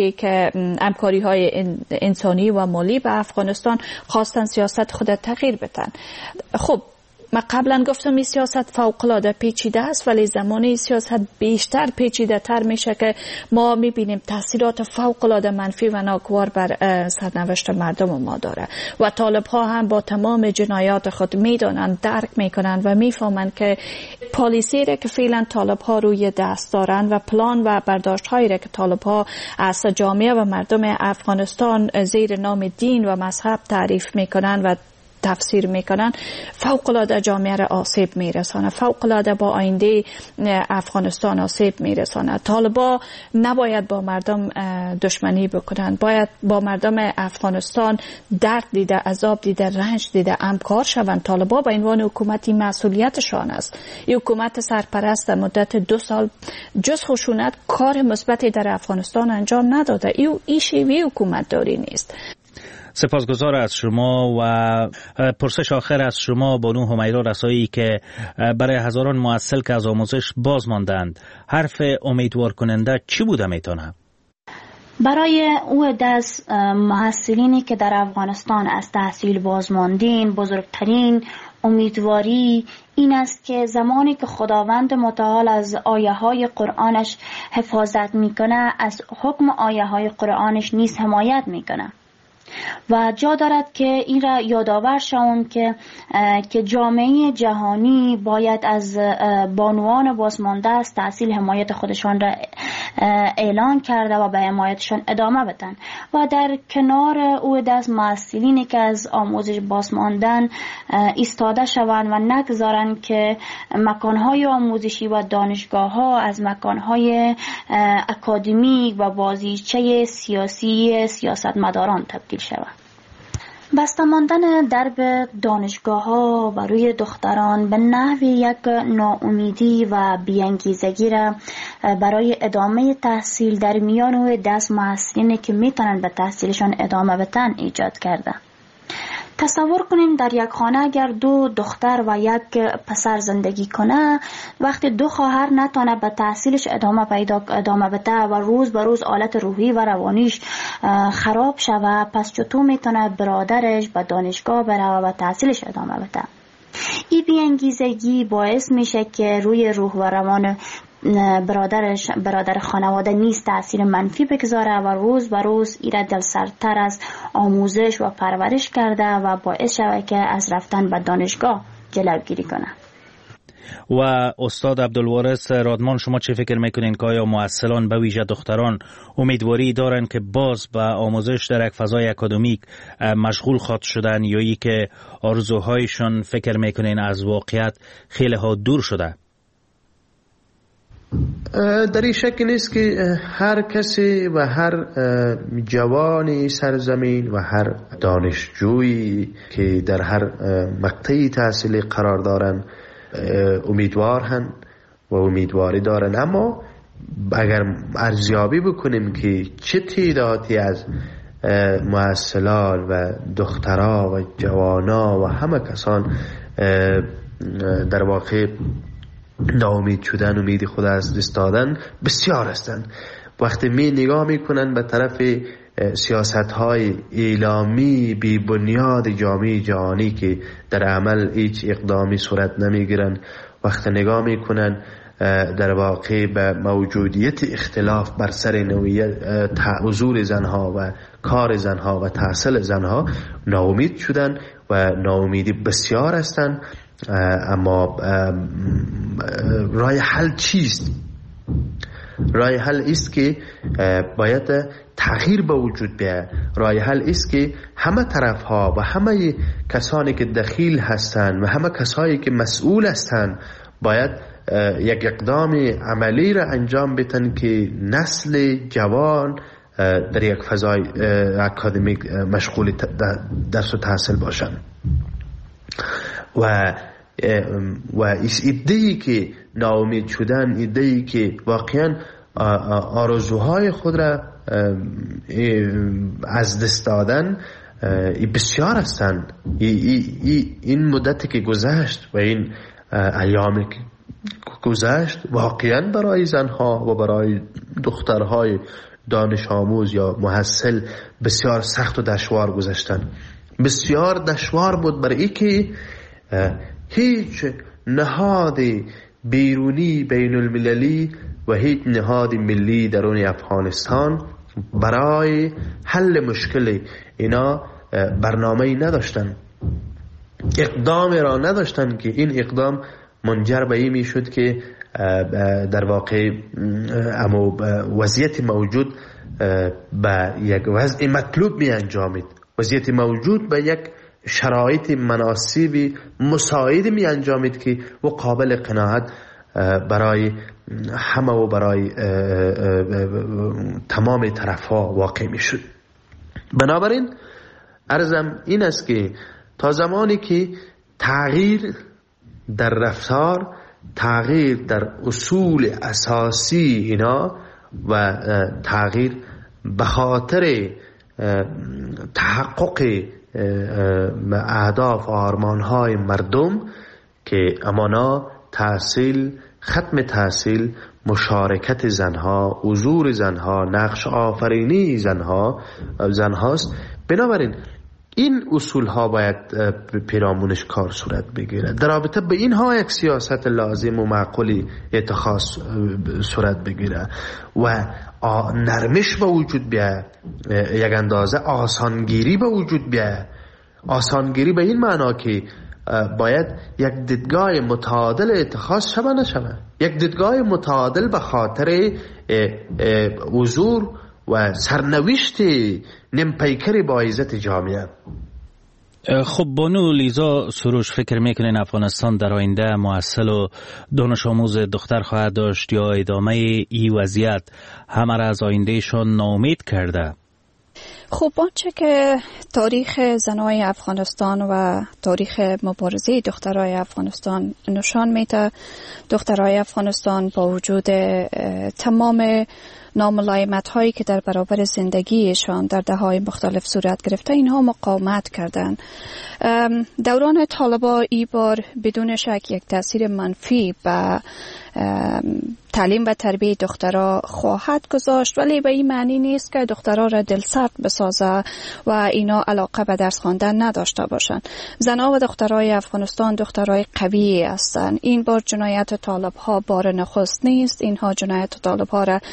همکاری های انسانی و مالی به افغانستان خواستن سیاست خود تغییر بدن. خب من قبلا گفتم این سیاست فوق‌العاده پیچیده است، ولی زمانی سیاست بیشتر پیچیده تر میشه که ما میبینیم تاثیرات فوق‌العاده منفی و ناگوار بر سرنوشت مردم ما داره و طالب ها هم با تمام جنایات خود میدونن، درک میکنن و میفهمن که پالیسی را که فعلا طالب ها روی دست دارن و پلان و برداشت هایی را که طالب ها از جامعه و مردم افغانستان زیر نام دین و مذهب تعریف میکنن و تفسیر میکنن فوق‌العاده جامعه را آسیب میرسانه، فوق‌العاده با آینده افغانستان آسیب میرسانه. طالبا نباید با مردم دشمنی بکنن، باید با مردم افغانستان درد دیده، عذاب دیده، رنج دیده همکار شوند. طالبا به عنوان حکومتی مسئولیتشان است. این حکومت سرپرست در مدت 2 سال جز خشونت کار مثبتی در افغانستان انجام نداده. این شیوه حکومت داری نیست.
سپاسگزار از شما و پرسش آخر از شما بانو همیرا رسایی که برای هزاران محصل که از آموزش باز ماندند حرف امیدوار کننده چی بوده میتونه؟
برای او دست محصلینی که در افغانستان از تحصیل باز ماندین بزرگترین امیدواری این است که زمانی که خداوند متعال از آیه های قرآنش حفاظت میکنه، از حکم آیه های قرآنش نیز حمایت میکنه و جا دارد که این را یادآور شوند که جامعه جهانی باید از بانوان بازمانده از تحصیل حمایت خودشان را اعلان کرده و به حمایتشان ادامه بدن و در کنار او دست محصلینی که از آموزش بازماندن ایستاده شوند و نگذارند که مکانهای آموزشی و دانشگاه ها از مکانهای اکادمیک و بازیچه سیاسی سیاستمداران تبدیل شود. بسته ماندن درب دانشگاه ها برای دختران به نحو یک ناامیدی و بی‌انگیزگی را برای ادامه تحصیل در میان و دست محصلینی که میتونن به تحصیلشان ادامه بدن ایجاد کرده. تصور کنیم در یک خانه اگر 2 دختر و 1 پسر زندگی کنه، وقتی 2 خواهر نتونه به تحصیلش ادامه بده و روز به روز حالت روحی و روانیش خراب شوه، پس چطور میتونه برادرش به دانشگاه بره و به تحصیلش ادامه بده؟ این بی‌انگیزگی باعث میشه که روی روح و روان برادر خانواده نیز تأثیر منفی بگذاره و روز به روز ایره دلسردتر از آموزش و پرورش کرده و باعث شود که از رفتن به دانشگاه جلوگیری کنه.
و استاد عبدالوارث رادمان، شما چه فکر میکنین که آیا مؤثلان به ویژه دختران امیدواری دارن که باز به آموزش در یک فضای اکادمیک مشغول خواهد شدن، یا ای که آرزوهایشان فکر میکنین از واقعیت خیلی ها دور شده؟
در این شک نیست که هر کسی و هر جوانی سرزمین و هر دانشجویی که در هر مقطعی تحصیلی قرار دارن امیدوارن و امیدواری دارن، اما اگر ارزیابی بکنیم که چه تعدادی از مؤثلان و دخترها و جوانا و همه کسان در واقع ناامید شدن، امید خود از دست دادن، بسیار هستند. وقتی می نگاه میکنن به طرف سیاست های اعلامی بی بنیاد جامعه جهانی که در عمل هیچ اقدامی صورت نمیگیرن، وقتی نگاه میکنن در واقع به موجودیت اختلاف بر سر نوعیت حضور زنها و کار زنها و تحصیل زنها، ناامید شدن و ناامیدی بسیار هستند. اما راه حل چیست؟ راه حل است که باید تغییر به وجود بیاید. راه حل است که همه طرف ها و همه کسانی که دخیل هستند و همه کسانی که مسئول هستند باید یک اقدام عملی را انجام بدن که نسل جوان در یک فضای اکادمیک مشغول درس و تحصیل باشند. و ایده‌ای که ناامید شدن، ایده‌ای که واقعا آرزوهای خود را از دست دادن، بسیار هستند. این مدتی که گذشت و این ایامی که گذشت واقعا برای زنها و برای دخترهای دانش آموز یا محصل بسیار سخت و دشوار گذشتن. بسیار دشوار بود برای که هیچ نهاد بیرونی بین المللی و هیچ نهاد ملی درون افغانستان برای حل مشکل اینا برنامه‌ای نداشتن، اقدام را نداشتن که این اقدام منجر به این می شد که در واقع وضعیت موجود به یک وضع مطلوب می انجامید، وضعیت موجود به یک شرایط مناسبی مساعد می انجامید که و قابل قناعت برای همه و برای تمام طرفها واقع می شد. بنابراین عرضم این است که تا زمانی که تغییر در رفتار، تغییر در اصول اساسی اینا و تغییر به خاطر تحقق اهداف و آرمان‌های مردم که امانا تحصیل، ختم تحصیل، مشارکت زنها، حضور زنها، نقش آفرینی زنهاست. بنابراین این اصول ها باید پیرامونش کار صورت بگیره. در رابطه به اینها یک سیاست لازم و معقولی اتخاذ صورت بگیره و نرمش به وجود بیاید، یک اندازه آسانگیری به وجود بیاید. آسانگیری به این معنا که باید یک دیدگاه متعادل اتخاذ شود نشود، یک دیدگاه متعادل به خاطر حضور و سرنوشت نمپیکر با عزت جامعه.
خب بانو لیزا سروش، فکر میکنین افغانستان در آینده محصل و دانش آموز دختر خواهد داشت یا ادامه ای وضعیت همه را از آیندهشان ناامید کرده؟
خب آنچه که تاریخ زنای افغانستان و تاریخ مبارزه دخترای افغانستان نشان میده، دخترای افغانستان با وجود تمام ناملایمت هایی که در برابر زندگیشان در دههای مختلف صورت گرفته، اینها مقاومت کردند. دوران طالبان ای بار بدون شک یک تاثیر منفی به تعلیم و تربیت دخترها خواهد گذاشت، ولی به این معنی نیست که دخترها را دلسرد بسازه و اینا علاقه به درس خواندن نداشته باشند. زنها و دخترای افغانستان دخترای قوی هستند. این بار جنایت طالبها بار نخست نیست. اینها جنایت طالبها را دست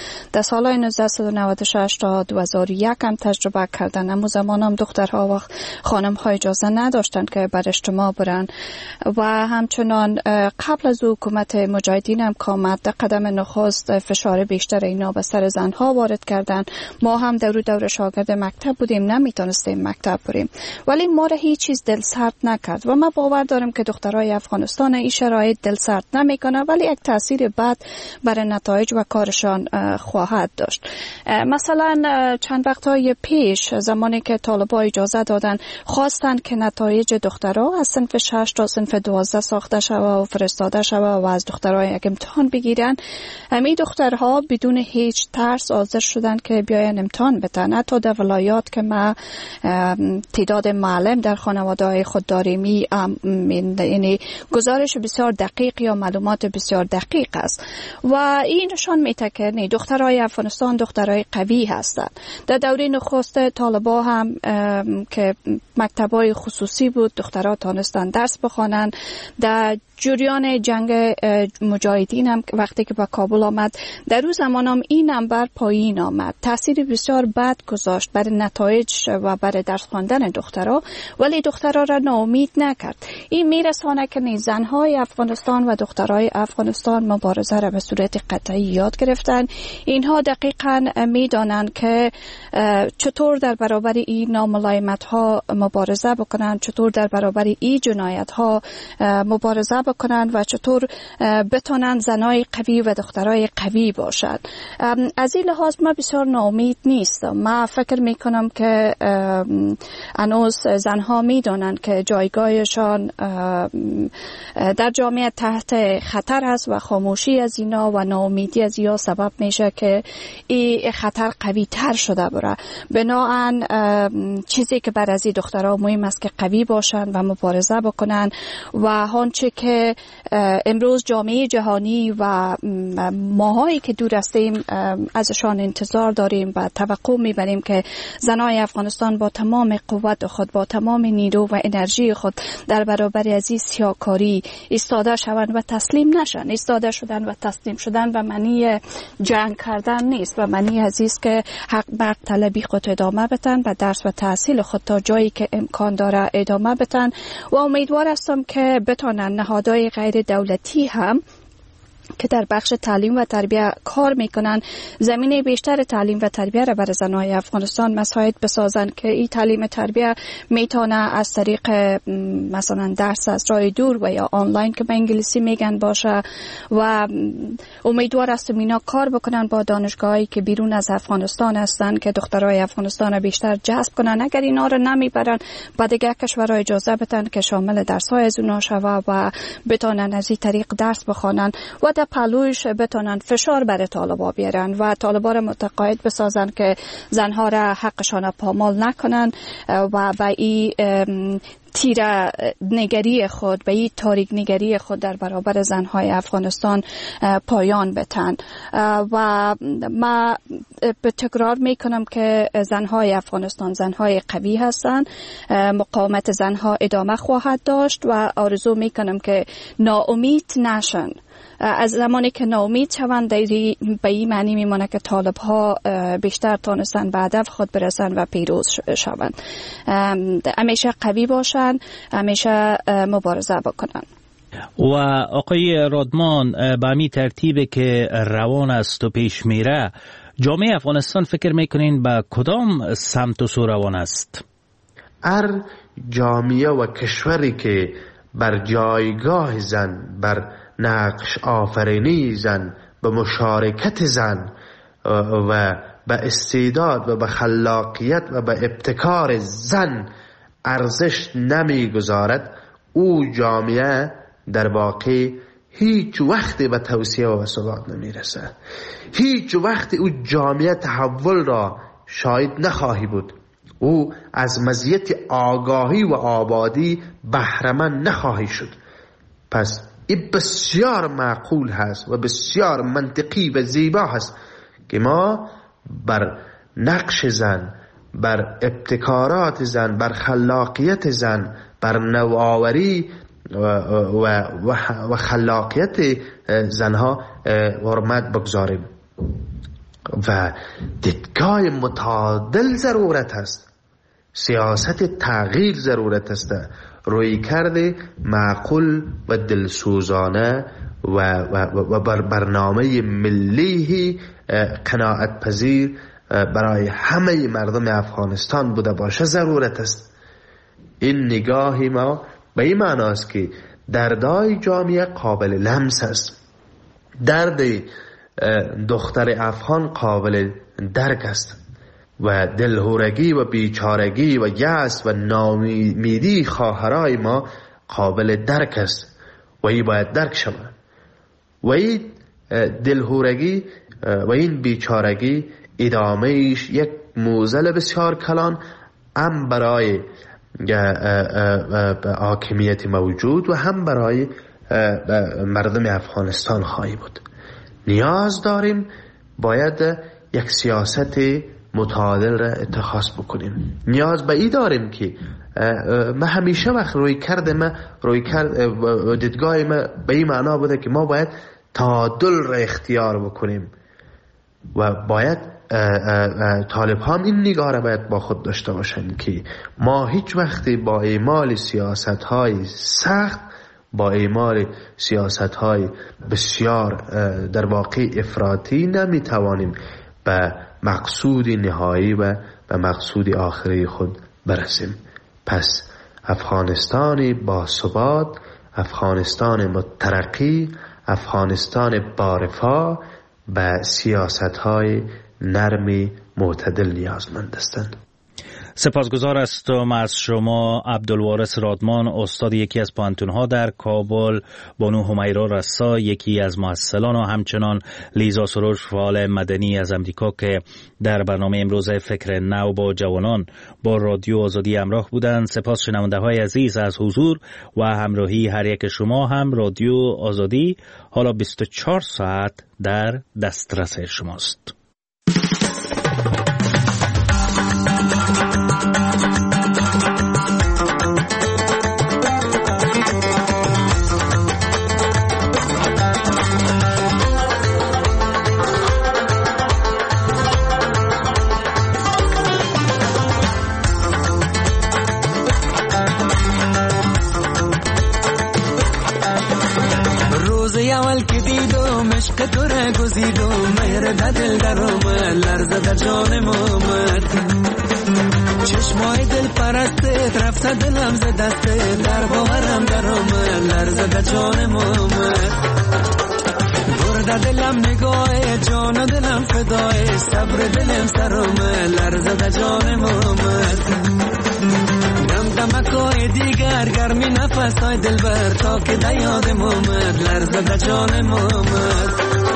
سالهای 1996 تا 2001 هم تجربه کردن. اما زمان هم دخترها و خانم‌ها اجازه نداشتند که بر اجتماع برن و همچنان قبل از حکومت مجاهدین هم که آمد قدم نخست فشار بیشتر اینا به سر زنها وارد کردن. ما هم دور شاگرد مکتب بودیم، نمیتونستیم مکتب بریم، ولی ما را هیچ چیز دل سرد نکرد و من باور دارم که دخترای افغانستان این شرایط دل سرد نمیکنه، ولی یک تاثیر بد بر نتایج و کارشان خواهد داشت. مثلا چند وقت‌های پیش زمانی که طالبان اجازه دادن خواستن که نتایج دخترها از صنف 6 تا صنف 12 ساخته شود و فرستاده شود و از دخترها یک امتحان بگیرن، همین دخترها بدون هیچ ترس حاضر شدن که بیاین امتحان بدن. حتی در ولایات که ما تعداد معلم در خانواده‌های خود داریم، یعنی گزارش بسیار دقیق یا معلومات بسیار دقیق است و این نشان میده که دخترای افغانستان دخترای قوی هستند. در دوره نخست طالبان هم که مکتبای خصوصی بود، دخترها تانستن درس بخوانند. در جریان جنگ مجاهدین هم وقتی که به کابل آمد، در اون زمان هم این نمبر پایین آمد، تاثیر بسیار بد گذاشت بر نتایج و بر درس خواندن دخترها، ولی دخترها را ناامید نکرد. این میرسانه که زنهای افغانستان و دخترای افغانستان مبارزه را به صورت قطعی یاد گرفتن. اینها دقیقاً میدانند که چطور در برابر این ناملایمت ها مبارزه بکنند، چطور در برابر این جنایت ها مبارزه بکنند و چطور بتونن زنای قوی و دخترای قوی باشند. از این لحاظ ما بسیار ناامید نیستم. ما فکر میکنم که هنوز زنها میدونن که جایگاهشان در جامعه تحت خطر است و خاموشی از اینا و ناامیدی از اینا سبب میشه که این خطر قوی تر شده بره. بنابراین چیزی که بر از این دخترها مهم است که قوی باشن و مبارزه بکنن و آنچه که امروز جامعه جهانی و ماهایی که دور هستیم ازشان انتظار داریم و توقع میبریم که زنای افغانستان با تمام قوت خود، با تمام نیرو و انرژی خود در برابر از این سیاهکاری ایستاده شوند و تسلیم نشن. ایستاده شدن و تسلیم شدن و معنی جنگ کردن نیست، و معنی است که حق طلبی خود ادامه بدن و درس و تحصیل خود تا جایی که امکان داره ادامه بدن و امیدوار هستم که بتونن نهادهای غیر دولتی هم که در بخش تعلیم و تربیت کار میکنن زمینه بیشتر تعلیم و تربیت را برای زنهای افغانستان مساعد بسازن که این تعلیم تربیت میتونه از طریق مثلا درس از راه دور و یا آنلاین که به انگلیسی میگن باشه و امیدوار هستم اینا کار بکنن با دانشگاهایی که بیرون از افغانستان هستن که دخترای افغانستان را بیشتر جذب کنن. اگر اینا رو نمیبرن با دیگه کشورها اجازه بدن که شامل درس‌های از اونها شود و بتونن از این طریق درس بخوانن و در پلوش بتونن فشار بر طالبا بیارن و طالبا را متقاعد بسازن که زنها را حقشان پامال نکنن و به این تیره نگری خود، به این تاریک نگری خود در برابر زنهای افغانستان پایان بدن. و ما به تکرار میکنم که زنهای افغانستان زنهای قوی هستند، مقاومت زنها ادامه خواهد داشت و آرزو میکنم که ناامید نشن. از زمانی که ناامید شوند به این معنی میمونه که طالب ها بیشتر تانستن به هدف خود برسن و پیروز شوند. همیشه قوی باشن، همیشه مبارزه بکنن.
و آقای رادمان، به همین ترتیب که روان است و پیش میره، جامعه افغانستان فکر میکنین به کدام سمت و سو روان است؟
هر جامعه و کشوری که بر جایگاه زن، بر نقش آفرینی زن، به مشارکت زن و به استعداد و به خلاقیت و به ابتکار زن ارزش نمیگذارد، او جامعه در واقع هیچ وقت به توسعه و ثبات نمیرسه. هیچ وقت او جامعه تحول را شاید نخواهی بود. او از مزیت آگاهی و آبادی بهره‌مند نخواهی شد. پس این بسیار معقول هست و بسیار منطقی و زیبا هست که ما بر نقش زن، بر ابتکارات زن، بر خلاقیت زن، بر نوآوری و خلاقیت زنها حرمت بگذاریم. و دیدگاه متعادل ضرورت است. سیاست تغییر ضرورت است. روی کرده معقول و دلسوزانه و برنامه ملی قناعت پذیر برای همه مردم افغانستان بوده باشه ضرورت است. این نگاهی ما به این معناست که دردای جامعه قابل لمس است. درد دختر افغان قابل درک است و دلهورگی و بیچارگی و یأس و ناامیدی خواهرای ما قابل درک است و این باید درک شود. و این دلهورگی و این بیچارگی ادامهش یک موزل بسیار کلان هم برای حاکمیت موجود و هم برای مردم افغانستان خواهی بود. نیاز داریم باید یک سیاست متعادل را اتخاذ بکنیم. نیاز به این داریم که ما همیشه وقت روی دیدگاه ما به این معنا بوده که ما باید تعادل را اختیار بکنیم و باید طالب هم این نگاه را باید با خود داشته باشند که ما هیچ وقتی با اعمال سیاست های سخت، با اعمال سیاست های بسیار در واقع افراطی نمیتوانیم به مقصود نهایی و به مقصود آخری خود برسیم. پس افغانستان با ثبات، افغانستان مترقی، افغانستان با رفاه به سیاست های نرمی معتدل نیازمند هستند.
سپاسگزار هستم از شما عبدالوارث رادمان، استاد یکی از پوهنتون‌ها در کابل، بانو همیرا رسا یکی از مؤسسان و همچنان لیزا سروش فعال مدنی از امریکا که در برنامه امروز فکر نو با جوانان با رادیو آزادی همراه بودند. سپاس شنونده‌های عزیز از حضور و همراهی هر یک شما. هم رادیو آزادی حالا 24 ساعت در دسترس شماست.
عشق تو را گزیدم، مهر دل در آمد، لرزه در جانم آمد. چشمای دل پرستت رفت دلم ز دستت، در باورم در آمد، لرزه در جانم آمد. برد دلم نگاه جان دلم فدای، صبر دلم سر آمد، لرزه در جانم آمد. دمکای دیگر گرمی نفسای دلبر تا که در یادم آمد، لرزه در جانم آمد.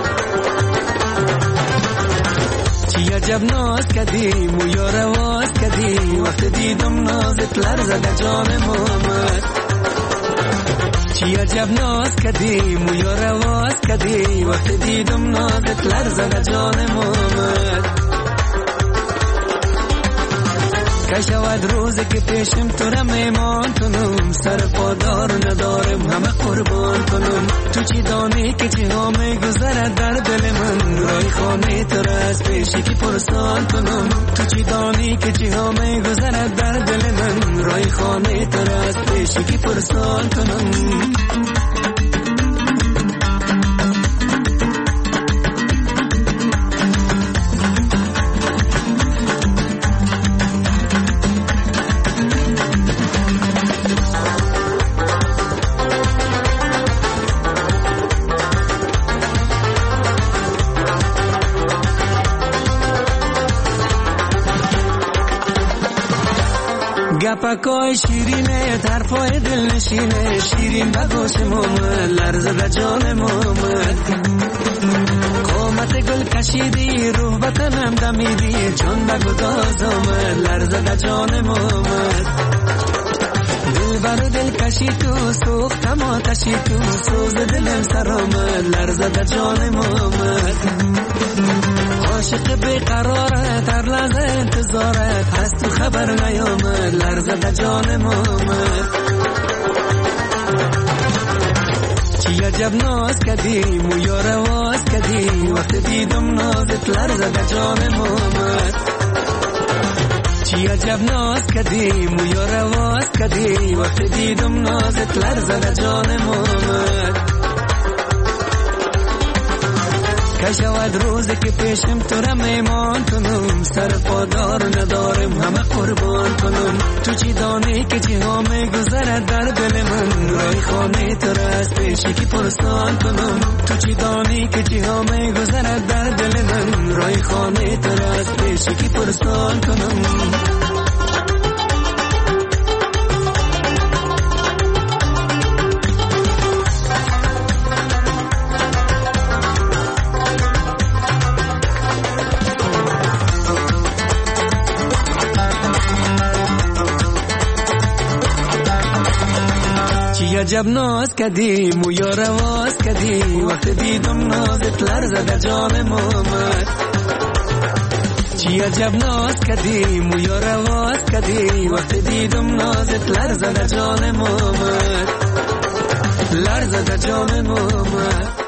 چی عجب ناز کردی مویا رواز کردی، وقت دیدم نازت لرزه در جانم آمد. چی عجب ناز کردی مویا رواز کردی، وقت دیدم نازت لرزه در جانم آمد. که شود روزی که پیشم تو را میمان کنم، سر پادار ندارم همه قربان کنم. تو چی دانی که چی ها میگذرد در دل من، رای خانه تو را از پیشی که پرسان کنم. تو چی دانی که چی ها میگذرد در دل من، رای خانه تو را از پیشی که پرسان کنم. گپکای شیرینه طرفای دل نشینه، شیرین بگوشم آمد، لرزه در جانم آمد. قامت گل کشیدی روح بتنم دمیدی، جان بگداز آمد، لرزه در جانم آمد. دل بر دل کشی تو سوختم آتشی تو، سوز دلم سر آمد، لرزه در جانم آمد. عاشق بیقرارت هر لحظه انتظارت، هست تو خبر نیامد، لرزه در جانم آمد. چی عجب ناز کردیم و یار آواز کردیم وقت دیدم نازت لرزه در جانم آمد چی عجب ناز کردیم و یار آواز کردیم وقت دیدم نازت لرزه در جانم آمد که شود روزی که پیشم تو را میمان کنم سر پادار ندارم همه قربان کنم تو چی دانی که چی ها میگذرد در دل من رای خانه تو را از پیشی که پرستان کنم تو چی دانی که چی ها میگذرد در دل من رای خانه تو را از پیشی که پرستان کنم عجب ناز کردیم و یار آواز کردیم وقت دیدم نازت لرزه در جانم آمد چی عجب ناز کردیم و یار آواز کردیم وقت دیدم نازت لرزه در جانم آمد لرزه در جانم آمد